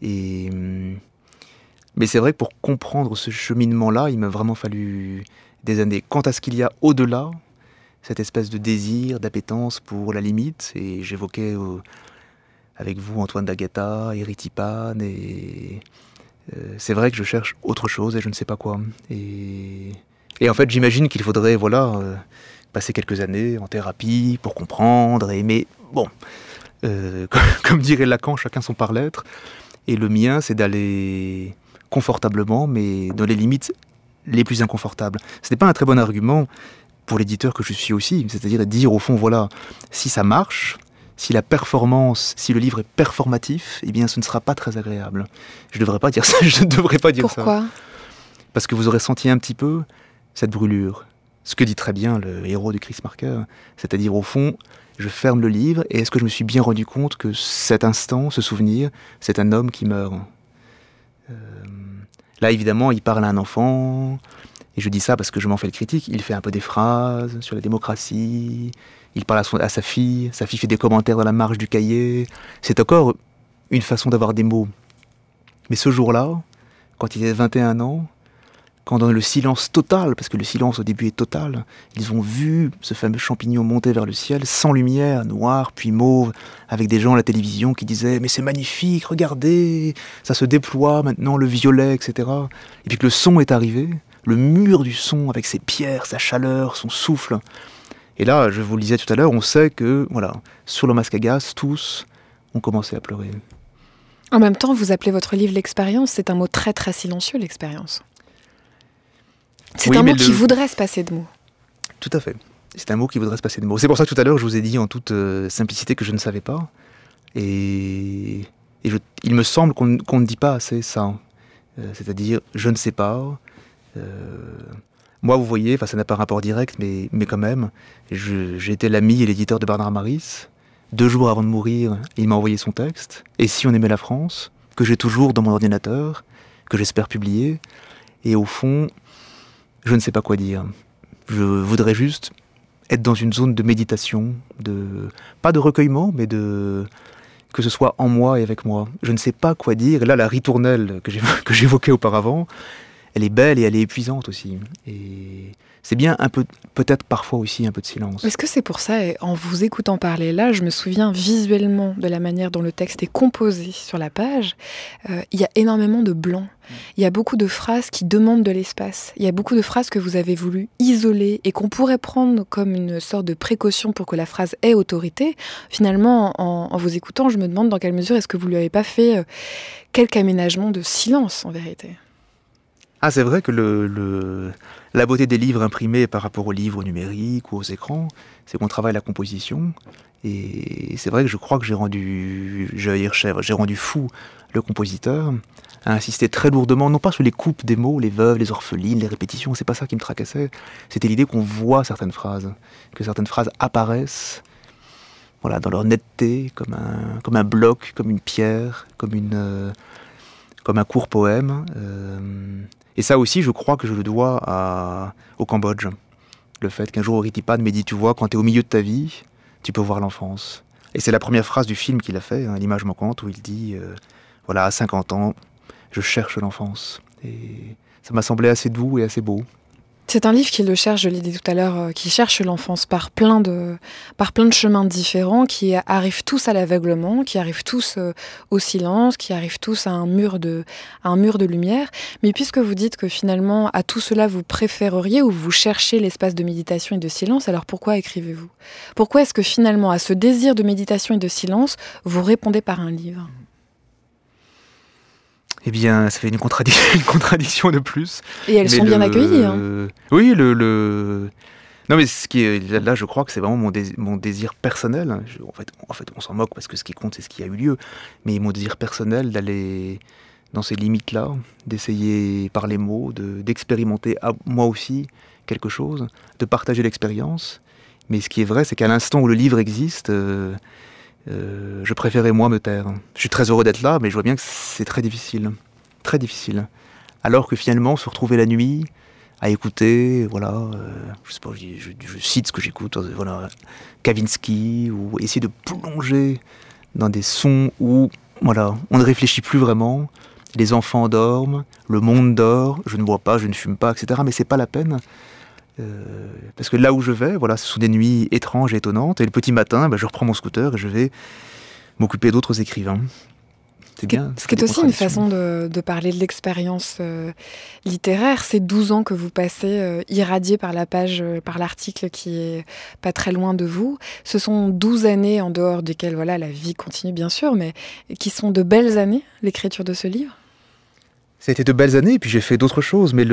Mais c'est vrai que pour comprendre ce cheminement-là, il m'a vraiment fallu des années. Quant à ce qu'il y a au-delà, cette espèce de désir, d'appétence pour la limite, et j'évoquais avec vous Antoine d'Agata, Erythipane, et c'est vrai que je cherche autre chose et je ne sais pas quoi. Et en fait, j'imagine qu'il faudrait passer quelques années en thérapie pour comprendre, mais bon, comme dirait Lacan, chacun son par-l'être, et le mien, c'est d'aller confortablement, mais dans les limites les plus inconfortables. Ce n'est pas un très bon argument pour l'éditeur que je suis aussi, c'est-à-dire dire au fond, voilà, si ça marche, si la performance, si le livre est performatif, eh bien ce ne sera pas très agréable. Je ne devrais pas dire ça, je ne devrais pas dire ça. Pourquoi ? Parce que vous aurez senti un petit peu cette brûlure. Ce que dit très bien le héros de Chris Marker, c'est-à-dire au fond, je ferme le livre et est-ce que je me suis bien rendu compte que cet instant, ce souvenir, c'est un homme qui meurt. Là, évidemment, il parle à un enfant, et je dis ça parce que je m'en fais le critique, il fait un peu des phrases sur la démocratie, il parle à sa fille fait des commentaires dans la marge du cahier, c'est encore une façon d'avoir des mots. Mais ce jour-là, quand il avait 21 ans, quand dans le silence total, parce que le silence au début est total, ils ont vu ce fameux champignon monter vers le ciel, sans lumière, noir, puis mauve, avec des gens à la télévision qui disaient « Mais c'est magnifique, regardez, ça se déploie maintenant, le violet, etc. » Et puis que le son est arrivé, le mur du son, avec ses pierres, sa chaleur, son souffle. Et là, je vous le disais tout à l'heure, on sait que, voilà, sur le masque à gaz, tous ont commencé à pleurer. En même temps, vous appelez votre livre l'expérience, c'est un mot très très silencieux, l'expérience. C'est un mot qui voudrait se passer de mots. Tout à fait. C'est un mot qui voudrait se passer de mots. C'est pour ça que tout à l'heure, je vous ai dit en toute simplicité que je ne savais pas. Il me semble qu'on ne dit pas assez ça. C'est-à-dire, je ne sais pas. Moi, vous voyez, ça n'a pas un rapport direct, mais quand même, j'ai été l'ami et l'éditeur de Bernard Maris. 2 jours avant de mourir, il m'a envoyé son texte. Et si on aimait la France, que j'ai toujours dans mon ordinateur, que j'espère publier. Et au fond... je ne sais pas quoi dire. Je voudrais juste être dans une zone de méditation, pas de recueillement, mais que ce soit en moi et avec moi. Je ne sais pas quoi dire. Et là, la ritournelle que j'évoquais auparavant, elle est belle et elle est épuisante aussi. Et c'est bien un peu, peut-être parfois aussi un peu de silence. Est-ce que c'est pour ça, et en vous écoutant parler là, je me souviens visuellement de la manière dont le texte est composé sur la page. Il y a énormément de blanc. Il y a beaucoup de phrases qui demandent de l'espace. Il y a beaucoup de phrases que vous avez voulu isoler et qu'on pourrait prendre comme une sorte de précaution pour que la phrase ait autorité. Finalement, en vous écoutant, je me demande dans quelle mesure est-ce que vous lui avez pas fait quelque aménagement de silence en vérité. Ah, c'est vrai que la beauté des livres imprimés par rapport aux livres numériques ou aux écrans, c'est qu'on travaille la composition. Et c'est vrai que je crois que j'ai rendu fou le compositeur, à insister très lourdement, non pas sur les coupes des mots, les veuves, les orphelines, les répétitions, c'est pas ça qui me tracassait. C'était l'idée qu'on voit certaines phrases, que certaines phrases apparaissent, voilà, dans leur netteté, comme un bloc, comme une pierre, comme un court poème. Et ça aussi, je crois que je le dois au Cambodge. Le fait qu'un jour, Erythipane m'ait dit, tu vois, quand tu es au milieu de ta vie, tu peux voir l'enfance. Et c'est la première phrase du film qu'il a fait, L'image manquante, où il dit, voilà, à 50 ans, je cherche l'enfance. Et ça m'a semblé assez doux et assez beau. C'est un livre qui le cherche, je l'ai dit tout à l'heure, qui cherche l'enfance par plein de chemins différents, qui arrivent tous à l'aveuglement, qui arrivent tous au silence, qui arrivent tous à un mur de lumière. Mais puisque vous dites que finalement, à tout cela, vous préféreriez ou vous cherchez l'espace de méditation et de silence, alors pourquoi écrivez-vous ? Pourquoi est-ce que finalement, à ce désir de méditation et de silence, vous répondez par un livre ? Eh bien, ça fait une contradiction de plus. Et elles sont bien accueillies. Hein. Oui, non, mais ce qui est là, je crois que c'est vraiment mon désir personnel. En fait, on s'en moque parce que ce qui compte, c'est ce qui a eu lieu. Mais mon désir personnel d'aller dans ces limites-là, d'essayer par les mots, d'expérimenter moi aussi quelque chose, de partager l'expérience. Mais ce qui est vrai, c'est qu'à l'instant où le livre existe... je préférais moi me taire. Je suis très heureux d'être là, mais je vois bien que c'est très difficile. Très difficile. Alors que finalement, se retrouver la nuit, à écouter, voilà, je sais pas, je cite ce que j'écoute, voilà, Kavinsky, ou essayer de plonger dans des sons où, voilà, on ne réfléchit plus vraiment, les enfants dorment, le monde dort, je ne bois pas, je ne fume pas, etc. Mais c'est pas la peine, parce que là où je vais, voilà, ce sont des nuits étranges et étonnantes, et le petit matin, je reprends mon scooter et je vais m'occuper d'autres écrivains. C'est bien. Ce qui est aussi une façon de parler de l'expérience littéraire. C'est 12 ans que vous passez irradiés par la page, par l'article qui est pas très loin de vous. Ce sont 12 années en dehors desquelles voilà, la vie continue bien sûr, mais qui sont de belles années, l'écriture de ce livre. Ça a été de belles années, et puis j'ai fait d'autres choses, mais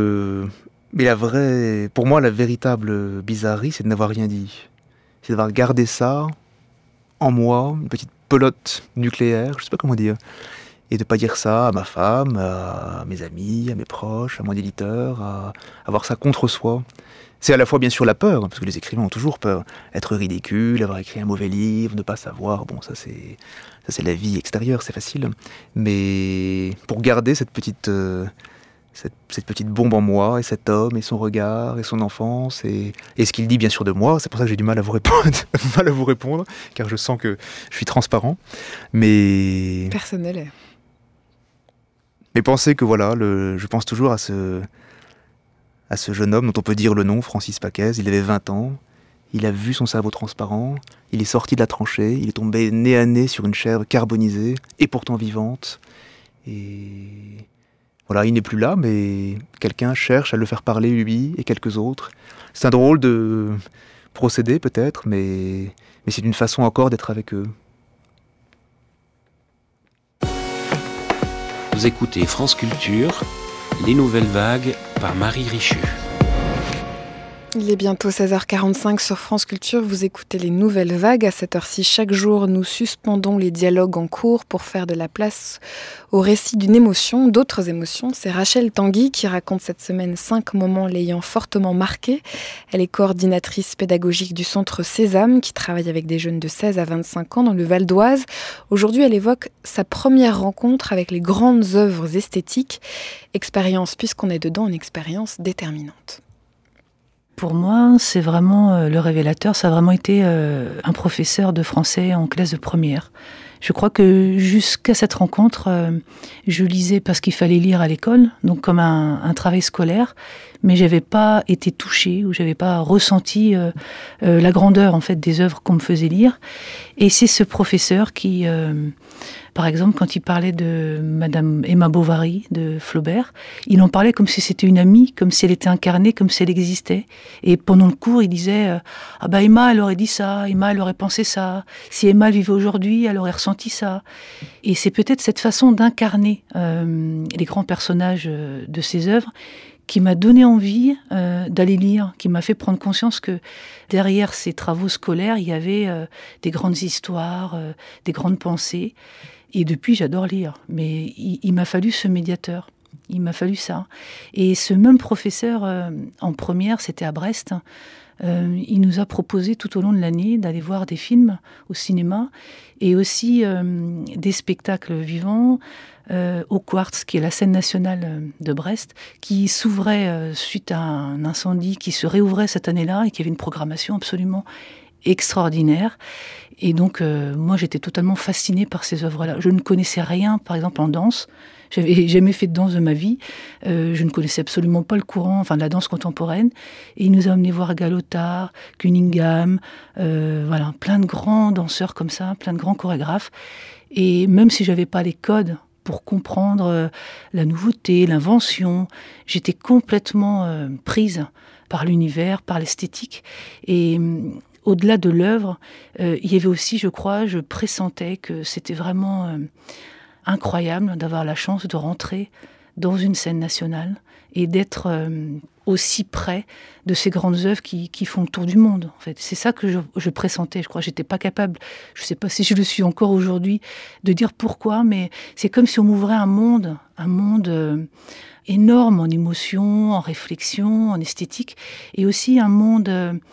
pour moi, la véritable bizarrerie, c'est de n'avoir rien dit. C'est d'avoir gardé ça en moi, une petite pelote nucléaire, je sais pas comment dire, et de pas dire ça à ma femme, à mes amis, à mes proches, à mon éditeur, à avoir ça contre soi. C'est à la fois bien sûr la peur, parce que les écrivains ont toujours peur, être ridicule, avoir écrit un mauvais livre, ne pas savoir, bon ça c'est la vie extérieure, c'est facile, mais pour garder cette petite bombe en moi, et cet homme, et son regard, et son enfance, et ce qu'il dit bien sûr de moi, c'est pour ça que j'ai du mal à vous répondre, car je sens que je suis transparent, mais... Personnel. Mais pensez que voilà, je pense toujours à ce jeune homme dont on peut dire le nom, Francis Paquez, il avait 20 ans, il a vu son cerveau transparent, il est sorti de la tranchée, il est tombé nez à nez sur une chair carbonisée, et pourtant vivante, et... Voilà, il n'est plus là, mais quelqu'un cherche à le faire parler, lui, et quelques autres. C'est un drôle de procédé, peut-être, mais c'est une façon encore d'être avec eux. Vous écoutez France Culture, Les Nouvelles Vagues, par Marie Richu. Il est bientôt 16h45 sur France Culture, vous écoutez les Nouvelles Vagues. À cette heure-ci, chaque jour, nous suspendons les dialogues en cours pour faire de la place au récit d'une émotion, d'autres émotions. C'est Rachel Tanguy qui raconte cette semaine 5 moments l'ayant fortement marquée. Elle est coordinatrice pédagogique du Centre Sésame qui travaille avec des jeunes de 16 à 25 ans dans le Val d'Oise. Aujourd'hui, elle évoque sa première rencontre avec les grandes œuvres esthétiques. Expérience, puisqu'on est dedans, une expérience déterminante. Pour moi, c'est vraiment le révélateur. Ça a vraiment été un professeur de français en classe de première. Je crois que jusqu'à cette rencontre, je lisais parce qu'il fallait lire à l'école, donc comme un travail scolaire, mais j'avais pas été touchée ou j'avais pas ressenti la grandeur en fait des œuvres qu'on me faisait lire. Et c'est ce professeur qui, par exemple, quand il parlait de Madame Emma Bovary de Flaubert, il en parlait comme si c'était une amie, comme si elle était incarnée, comme si elle existait. Et pendant le cours, il disait ah bah Emma, elle aurait dit ça, Emma, elle aurait pensé ça. Si Emma vivait aujourd'hui, elle aurait ressenti ça. Et c'est peut-être cette façon d'incarner les grands personnages de ses œuvres qui m'a donné envie d'aller lire, qui m'a fait prendre conscience que derrière ces travaux scolaires, il y avait des grandes histoires, des grandes pensées. Et depuis, j'adore lire. Mais il m'a fallu ce médiateur. Il m'a fallu ça. Et ce même professeur, en première, c'était à Brest, il nous a proposé tout au long de l'année d'aller voir des films au cinéma et aussi des spectacles vivants au Quartz, qui est la scène nationale de Brest, qui s'ouvrait suite à un incendie, qui se réouvrait cette année-là et qui avait une programmation absolument extraordinaire. Et donc, moi, j'étais totalement fascinée par ces œuvres-là. Je ne connaissais rien, par exemple, en danse. J'avais jamais fait de danse de ma vie. Je ne connaissais absolument pas le courant, enfin, de la danse contemporaine. Et il nous a amené voir Galotard, Cunningham, voilà, plein de grands danseurs comme ça, plein de grands chorégraphes. Et même si j'avais pas les codes pour comprendre la nouveauté, l'invention, j'étais complètement prise par l'univers, par l'esthétique. Et au-delà de l'œuvre, il y avait aussi, je crois, je pressentais que c'était vraiment incroyable d'avoir la chance de rentrer dans une scène nationale et d'être aussi près de ces grandes œuvres qui font le tour du monde. En fait, c'est ça que je pressentais. Je crois que j'étais pas capable, je sais pas si je le suis encore aujourd'hui, de dire pourquoi, mais c'est comme si on m'ouvrait un monde énorme en émotion, en réflexion, en esthétique, et aussi un monde,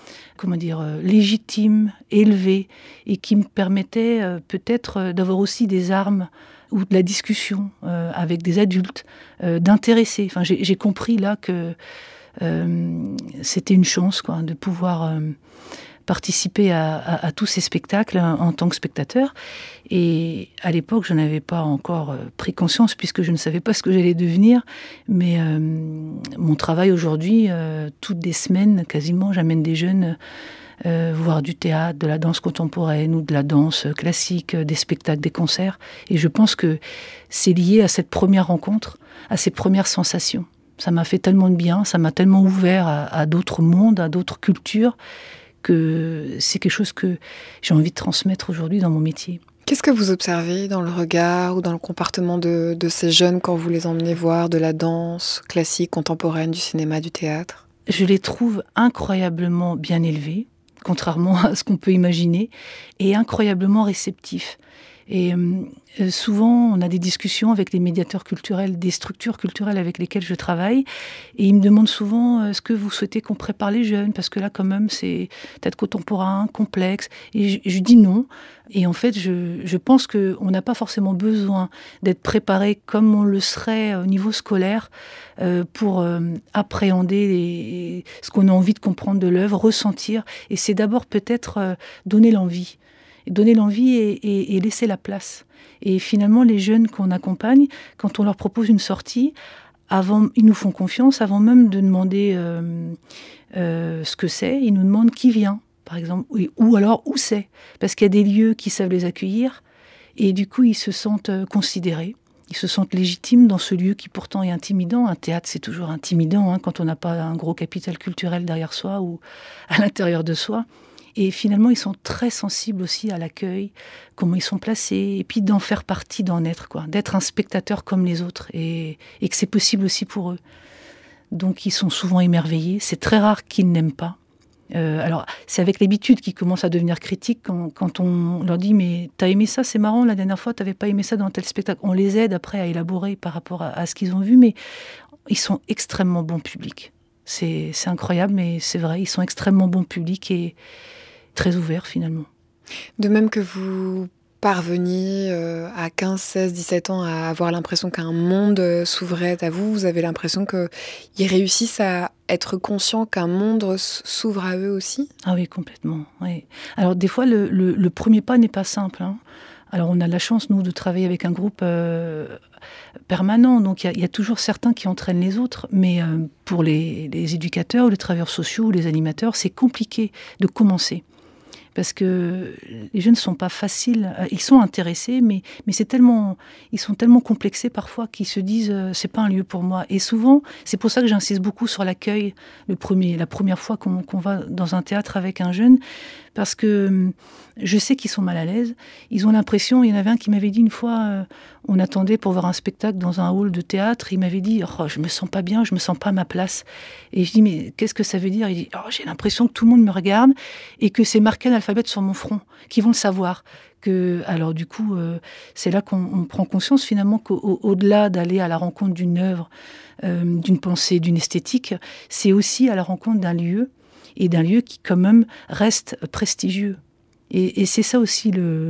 légitime, élevé, et qui me permettait peut-être d'avoir aussi des armes ou de la discussion avec des adultes, d'intéresser. Enfin, j'ai compris là que c'était une chance, quoi, de pouvoir participer à tous ces spectacles en tant que spectateur. Et à l'époque, je n'avais pas encore pris conscience, puisque je ne savais pas ce que j'allais devenir. Mais mon travail aujourd'hui, toutes les semaines, quasiment, j'amène des jeunes voir du théâtre, de la danse contemporaine ou de la danse classique, des spectacles, des concerts. Et je pense que c'est lié à cette première rencontre, à ces premières sensations. Ça m'a fait tellement de bien, ça m'a tellement ouvert à d'autres mondes, à d'autres cultures, que c'est quelque chose que j'ai envie de transmettre aujourd'hui dans mon métier. Qu'est-ce que vous observez dans le regard ou dans le comportement de ces jeunes quand vous les emmenez voir de la danse classique, contemporaine, du cinéma, du théâtre ? Je les trouve incroyablement bien élevés, contrairement à ce qu'on peut imaginer, et incroyablement réceptifs. Et souvent, on a des discussions avec les médiateurs culturels, des structures culturelles avec lesquelles je travaille, et ils me demandent souvent, est-ce que vous souhaitez qu'on prépare les jeunes ? Parce que là, quand même, c'est peut-être contemporain, complexe. Et je dis non. Et en fait, je pense qu'on n'a pas forcément besoin d'être préparé comme on le serait au niveau scolaire pour appréhender ce qu'on a envie de comprendre de l'œuvre, ressentir. Et c'est d'abord peut-être donner l'envie. Donner l'envie et laisser la place. Et finalement, les jeunes qu'on accompagne, quand on leur propose une sortie, ils nous font confiance, avant même de demander ce que c'est, ils nous demandent qui vient, par exemple, ou alors où c'est. Parce qu'il y a des lieux qui savent les accueillir, et du coup, ils se sentent considérés, ils se sentent légitimes dans ce lieu qui pourtant est intimidant. Un théâtre, c'est toujours intimidant, quand on n'a pas un gros capital culturel derrière soi ou à l'intérieur de soi. Et finalement, ils sont très sensibles aussi à l'accueil, comment ils sont placés, et puis d'en faire partie, d'en être, quoi, d'être un spectateur comme les autres, et que c'est possible aussi pour eux. Donc, ils sont souvent émerveillés. C'est très rare qu'ils n'aiment pas. Alors, c'est avec l'habitude qu'ils commencent à devenir critiques quand on leur dit « Mais t'as aimé ça, c'est marrant, la dernière fois, t'avais pas aimé ça dans tel spectacle. » On les aide après à élaborer par rapport à ce qu'ils ont vu, mais ils sont extrêmement bons publics. C'est incroyable, mais c'est vrai, ils sont extrêmement bons publics et très ouverts finalement. De même que vous parveniez à 15, 16, 17 ans à avoir l'impression qu'un monde s'ouvrait à vous, vous avez l'impression qu'ils réussissent à être conscients qu'un monde s'ouvre à eux aussi ? Ah oui, complètement. Oui. Alors des fois, le premier pas n'est pas simple. Alors on a la chance, nous, de travailler avec un groupe permanent, donc il y a toujours certains qui entraînent les autres, mais pour les éducateurs ou les travailleurs sociaux ou les animateurs, c'est compliqué de commencer. Parce que les jeunes ne sont pas faciles, ils sont intéressés, mais ils sont tellement complexés parfois qu'ils se disent c'est pas un lieu pour moi. Et souvent, c'est pour ça que j'insiste beaucoup sur l'accueil, la première fois qu'on va dans un théâtre avec un jeune, parce que je sais qu'ils sont mal à l'aise. Ils ont l'impression, il y en avait un qui m'avait dit une fois, on attendait pour voir un spectacle dans un hall de théâtre, il m'avait dit « Oh, je me sens pas bien, je me sens pas à ma place ». Et je dis « Mais qu'est-ce que ça veut dire ?» Il dit « Oh, j'ai l'impression que tout le monde me regarde et que c'est marqué en alphabet sur mon front, qu'ils vont le savoir. » Alors du coup, c'est là qu'on prend conscience finalement qu'au-delà d'aller à la rencontre d'une œuvre, d'une pensée, d'une esthétique, c'est aussi à la rencontre d'un lieu, et d'un lieu qui quand même reste prestigieux. Et c'est ça aussi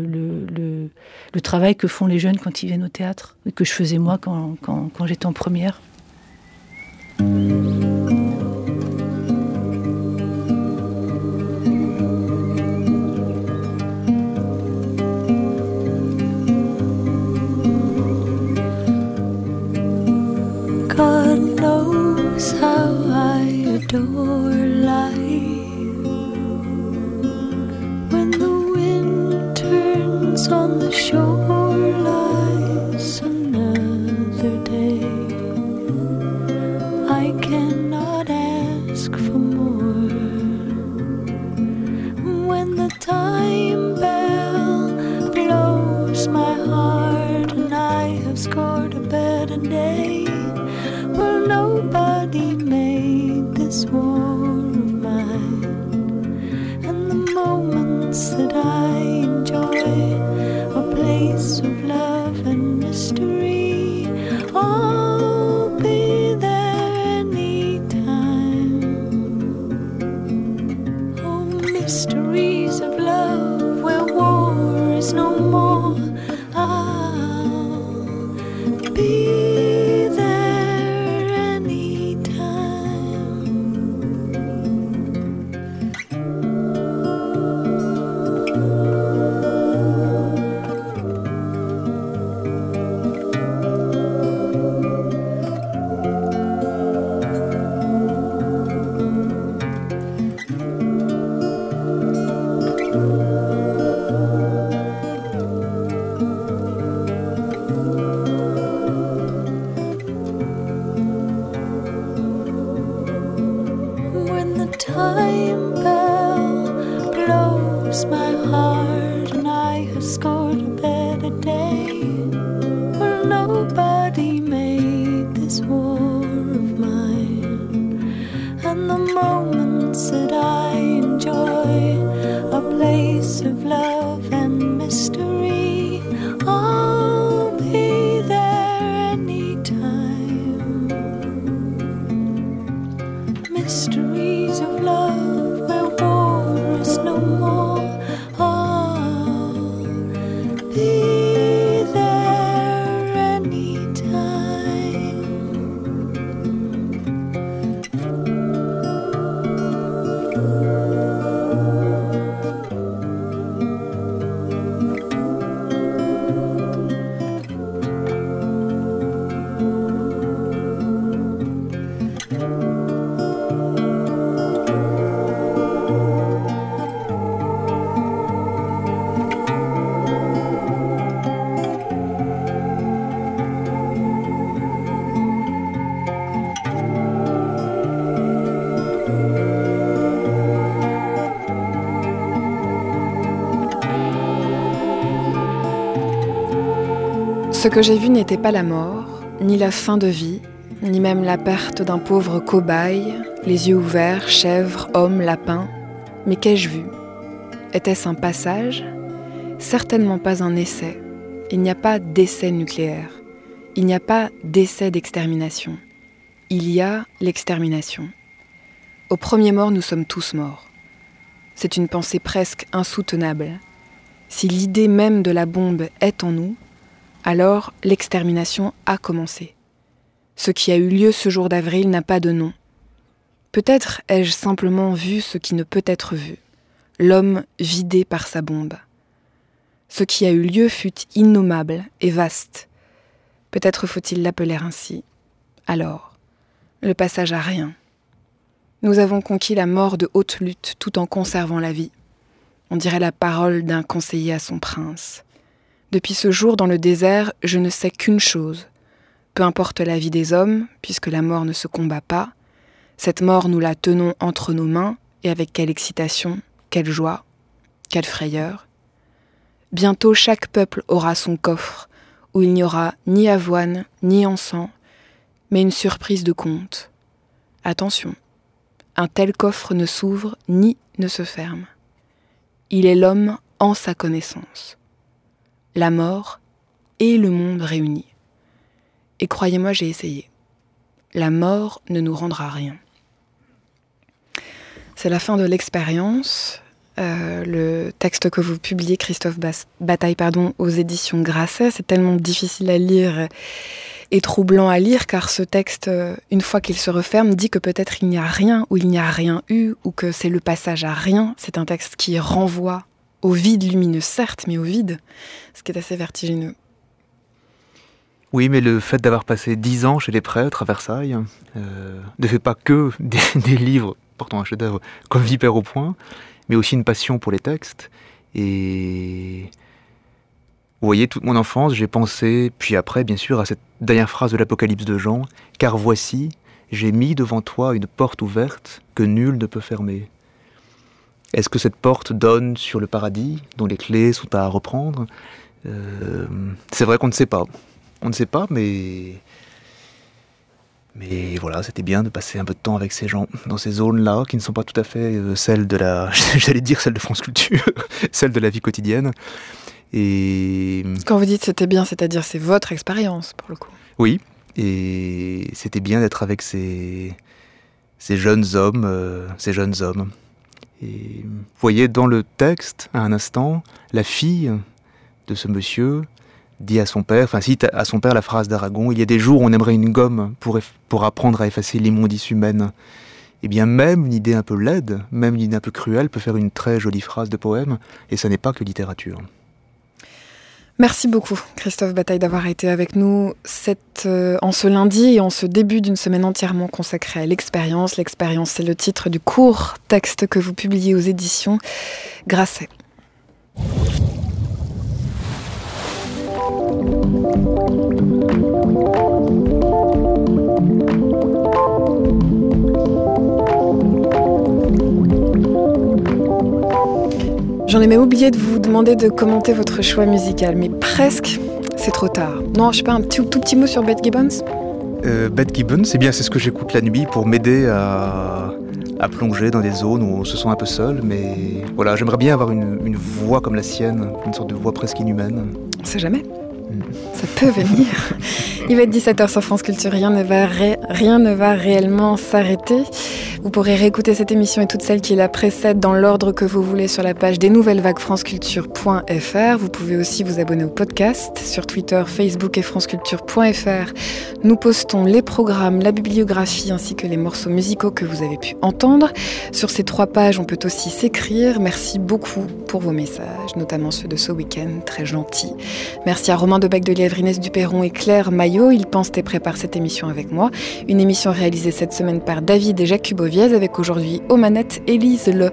le travail que font les jeunes quand ils viennent au théâtre, et que je faisais moi quand j'étais en première. God knows how I adore life. When the wind turns on the shore, lies another day. I cannot ask for more. When the time bell blows my heart and I have scored a better day, well, nobody made this war of mine. And the moments that I enjoy, a place of love and mystery, I'll be there anytime. Oh, mysteries of love where war is no more, I'll be there anytime. time bell blows my heart and I have scored a better day. Well, nobody made this war of mine, and the moments that I enjoy, a place of love and mystery, I'll be there anytime. Mysteries of love where war is no more, I'll be there anytime. Ce que j'ai vu n'était pas la mort, ni la fin de vie, ni même la perte d'un pauvre cobaye, les yeux ouverts, chèvre, homme, lapin. Mais qu'ai-je vu ? Était-ce un passage ? Certainement pas un essai. Il n'y a pas d'essai nucléaire. Il n'y a pas d'essai d'extermination. Il y a l'extermination. Au premier mort, nous sommes tous morts. C'est une pensée presque insoutenable. Si l'idée même de la bombe est en nous, alors l'extermination a commencé. Ce qui a eu lieu ce jour d'avril n'a pas de nom. Peut-être ai-je simplement vu ce qui ne peut être vu, l'homme vidé par sa bombe. Ce qui a eu lieu fut innommable et vaste. Peut-être faut-il l'appeler ainsi. Alors, le passage à rien. Nous avons conquis la mort de haute lutte tout en conservant la vie. On dirait la parole d'un conseiller à son prince. Depuis ce jour dans le désert, je ne sais qu'une chose. Peu importe la vie des hommes, puisque la mort ne se combat pas, cette mort nous la tenons entre nos mains, et avec quelle excitation, quelle joie, quelle frayeur. Bientôt chaque peuple aura son coffre, où il n'y aura ni avoine, ni encens, mais une surprise de conte. Attention, un tel coffre ne s'ouvre ni ne se ferme. Il est l'homme en sa connaissance. La mort et le monde réunis. Et croyez-moi, j'ai essayé. La mort ne nous rendra rien. C'est la fin de l'expérience. Le texte que vous publiez, Christophe Bataille, aux éditions Grasset, c'est tellement difficile à lire et troublant à lire, car ce texte, une fois qu'il se referme, dit que peut-être il n'y a rien, ou il n'y a rien eu, ou que c'est le passage à rien. C'est un texte qui renvoie au vide lumineux, certes, mais au vide, ce qui est assez vertigineux. Oui, mais le fait d'avoir passé 10 ans chez les prêtres à Versailles ne fait pas que des livres portant un chef-d'œuvre comme Vipère au poing, mais aussi une passion pour les textes. Et vous voyez, toute mon enfance, j'ai pensé, puis après, bien sûr, à cette dernière phrase de l'Apocalypse de Jean, « Car voici, j'ai mis devant toi une porte ouverte que nul ne peut fermer. » Est-ce que cette porte donne sur le paradis, dont les clés sont à reprendre ? C'est vrai qu'on ne sait pas. On ne sait pas, mais voilà, c'était bien de passer un peu de temps avec ces gens, dans ces zones-là, qui ne sont pas tout à fait celles de la... J'allais dire celles de France Culture, celles de la vie quotidienne. Et... Quand vous dites c'était bien, c'est-à-dire c'est votre expérience, pour le coup. Oui, et c'était bien d'être avec ces jeunes hommes, Et vous voyez dans le texte, à un instant, la fille de ce monsieur dit à son père, cite à son père la phrase d'Aragon, « Il y a des jours où on aimerait une gomme pour apprendre à effacer l'immondice humaine. » Eh bien, même une idée un peu laide, même une idée un peu cruelle peut faire une très jolie phrase de poème, et ça n'est pas que littérature. Merci beaucoup, Christophe Bataille, d'avoir été avec nous en ce lundi et en ce début d'une semaine entièrement consacrée à l'expérience. L'expérience, c'est le titre du court texte que vous publiez aux éditions Grasset. J'en ai même oublié de vous demander de commenter votre choix musical, mais presque, c'est trop tard. Non, je sais pas, un tout petit mot sur Beth Gibbons ? Beth Gibbons, c'est ce que j'écoute la nuit pour m'aider à plonger dans des zones où on se sent un peu seul, mais voilà, j'aimerais bien avoir une voix comme la sienne, une sorte de voix presque inhumaine. On sait jamais. Ça peut venir. Il va être 17h sur France Culture, rien ne va réellement s'arrêter. Vous pourrez réécouter cette émission et toutes celles qui la précèdent dans l'ordre que vous voulez sur la page des Nouvelles Vagues franceculture.fr. Vous pouvez aussi vous abonner au podcast sur Twitter, Facebook et franceculture.fr. Nous postons les programmes, la bibliographie ainsi que les morceaux musicaux que vous avez pu entendre. Sur ces 3 pages, on peut aussi s'écrire. Merci beaucoup pour vos messages, notamment ceux de ce week-end, très gentils. Merci à Romain Debec de Lièvre, Inès Duperron et Claire Maillot. Ils pensent et préparent cette émission avec moi. Une émission réalisée cette semaine par David et Jacques Cuboviez, avec aujourd'hui aux manettes Élise Le.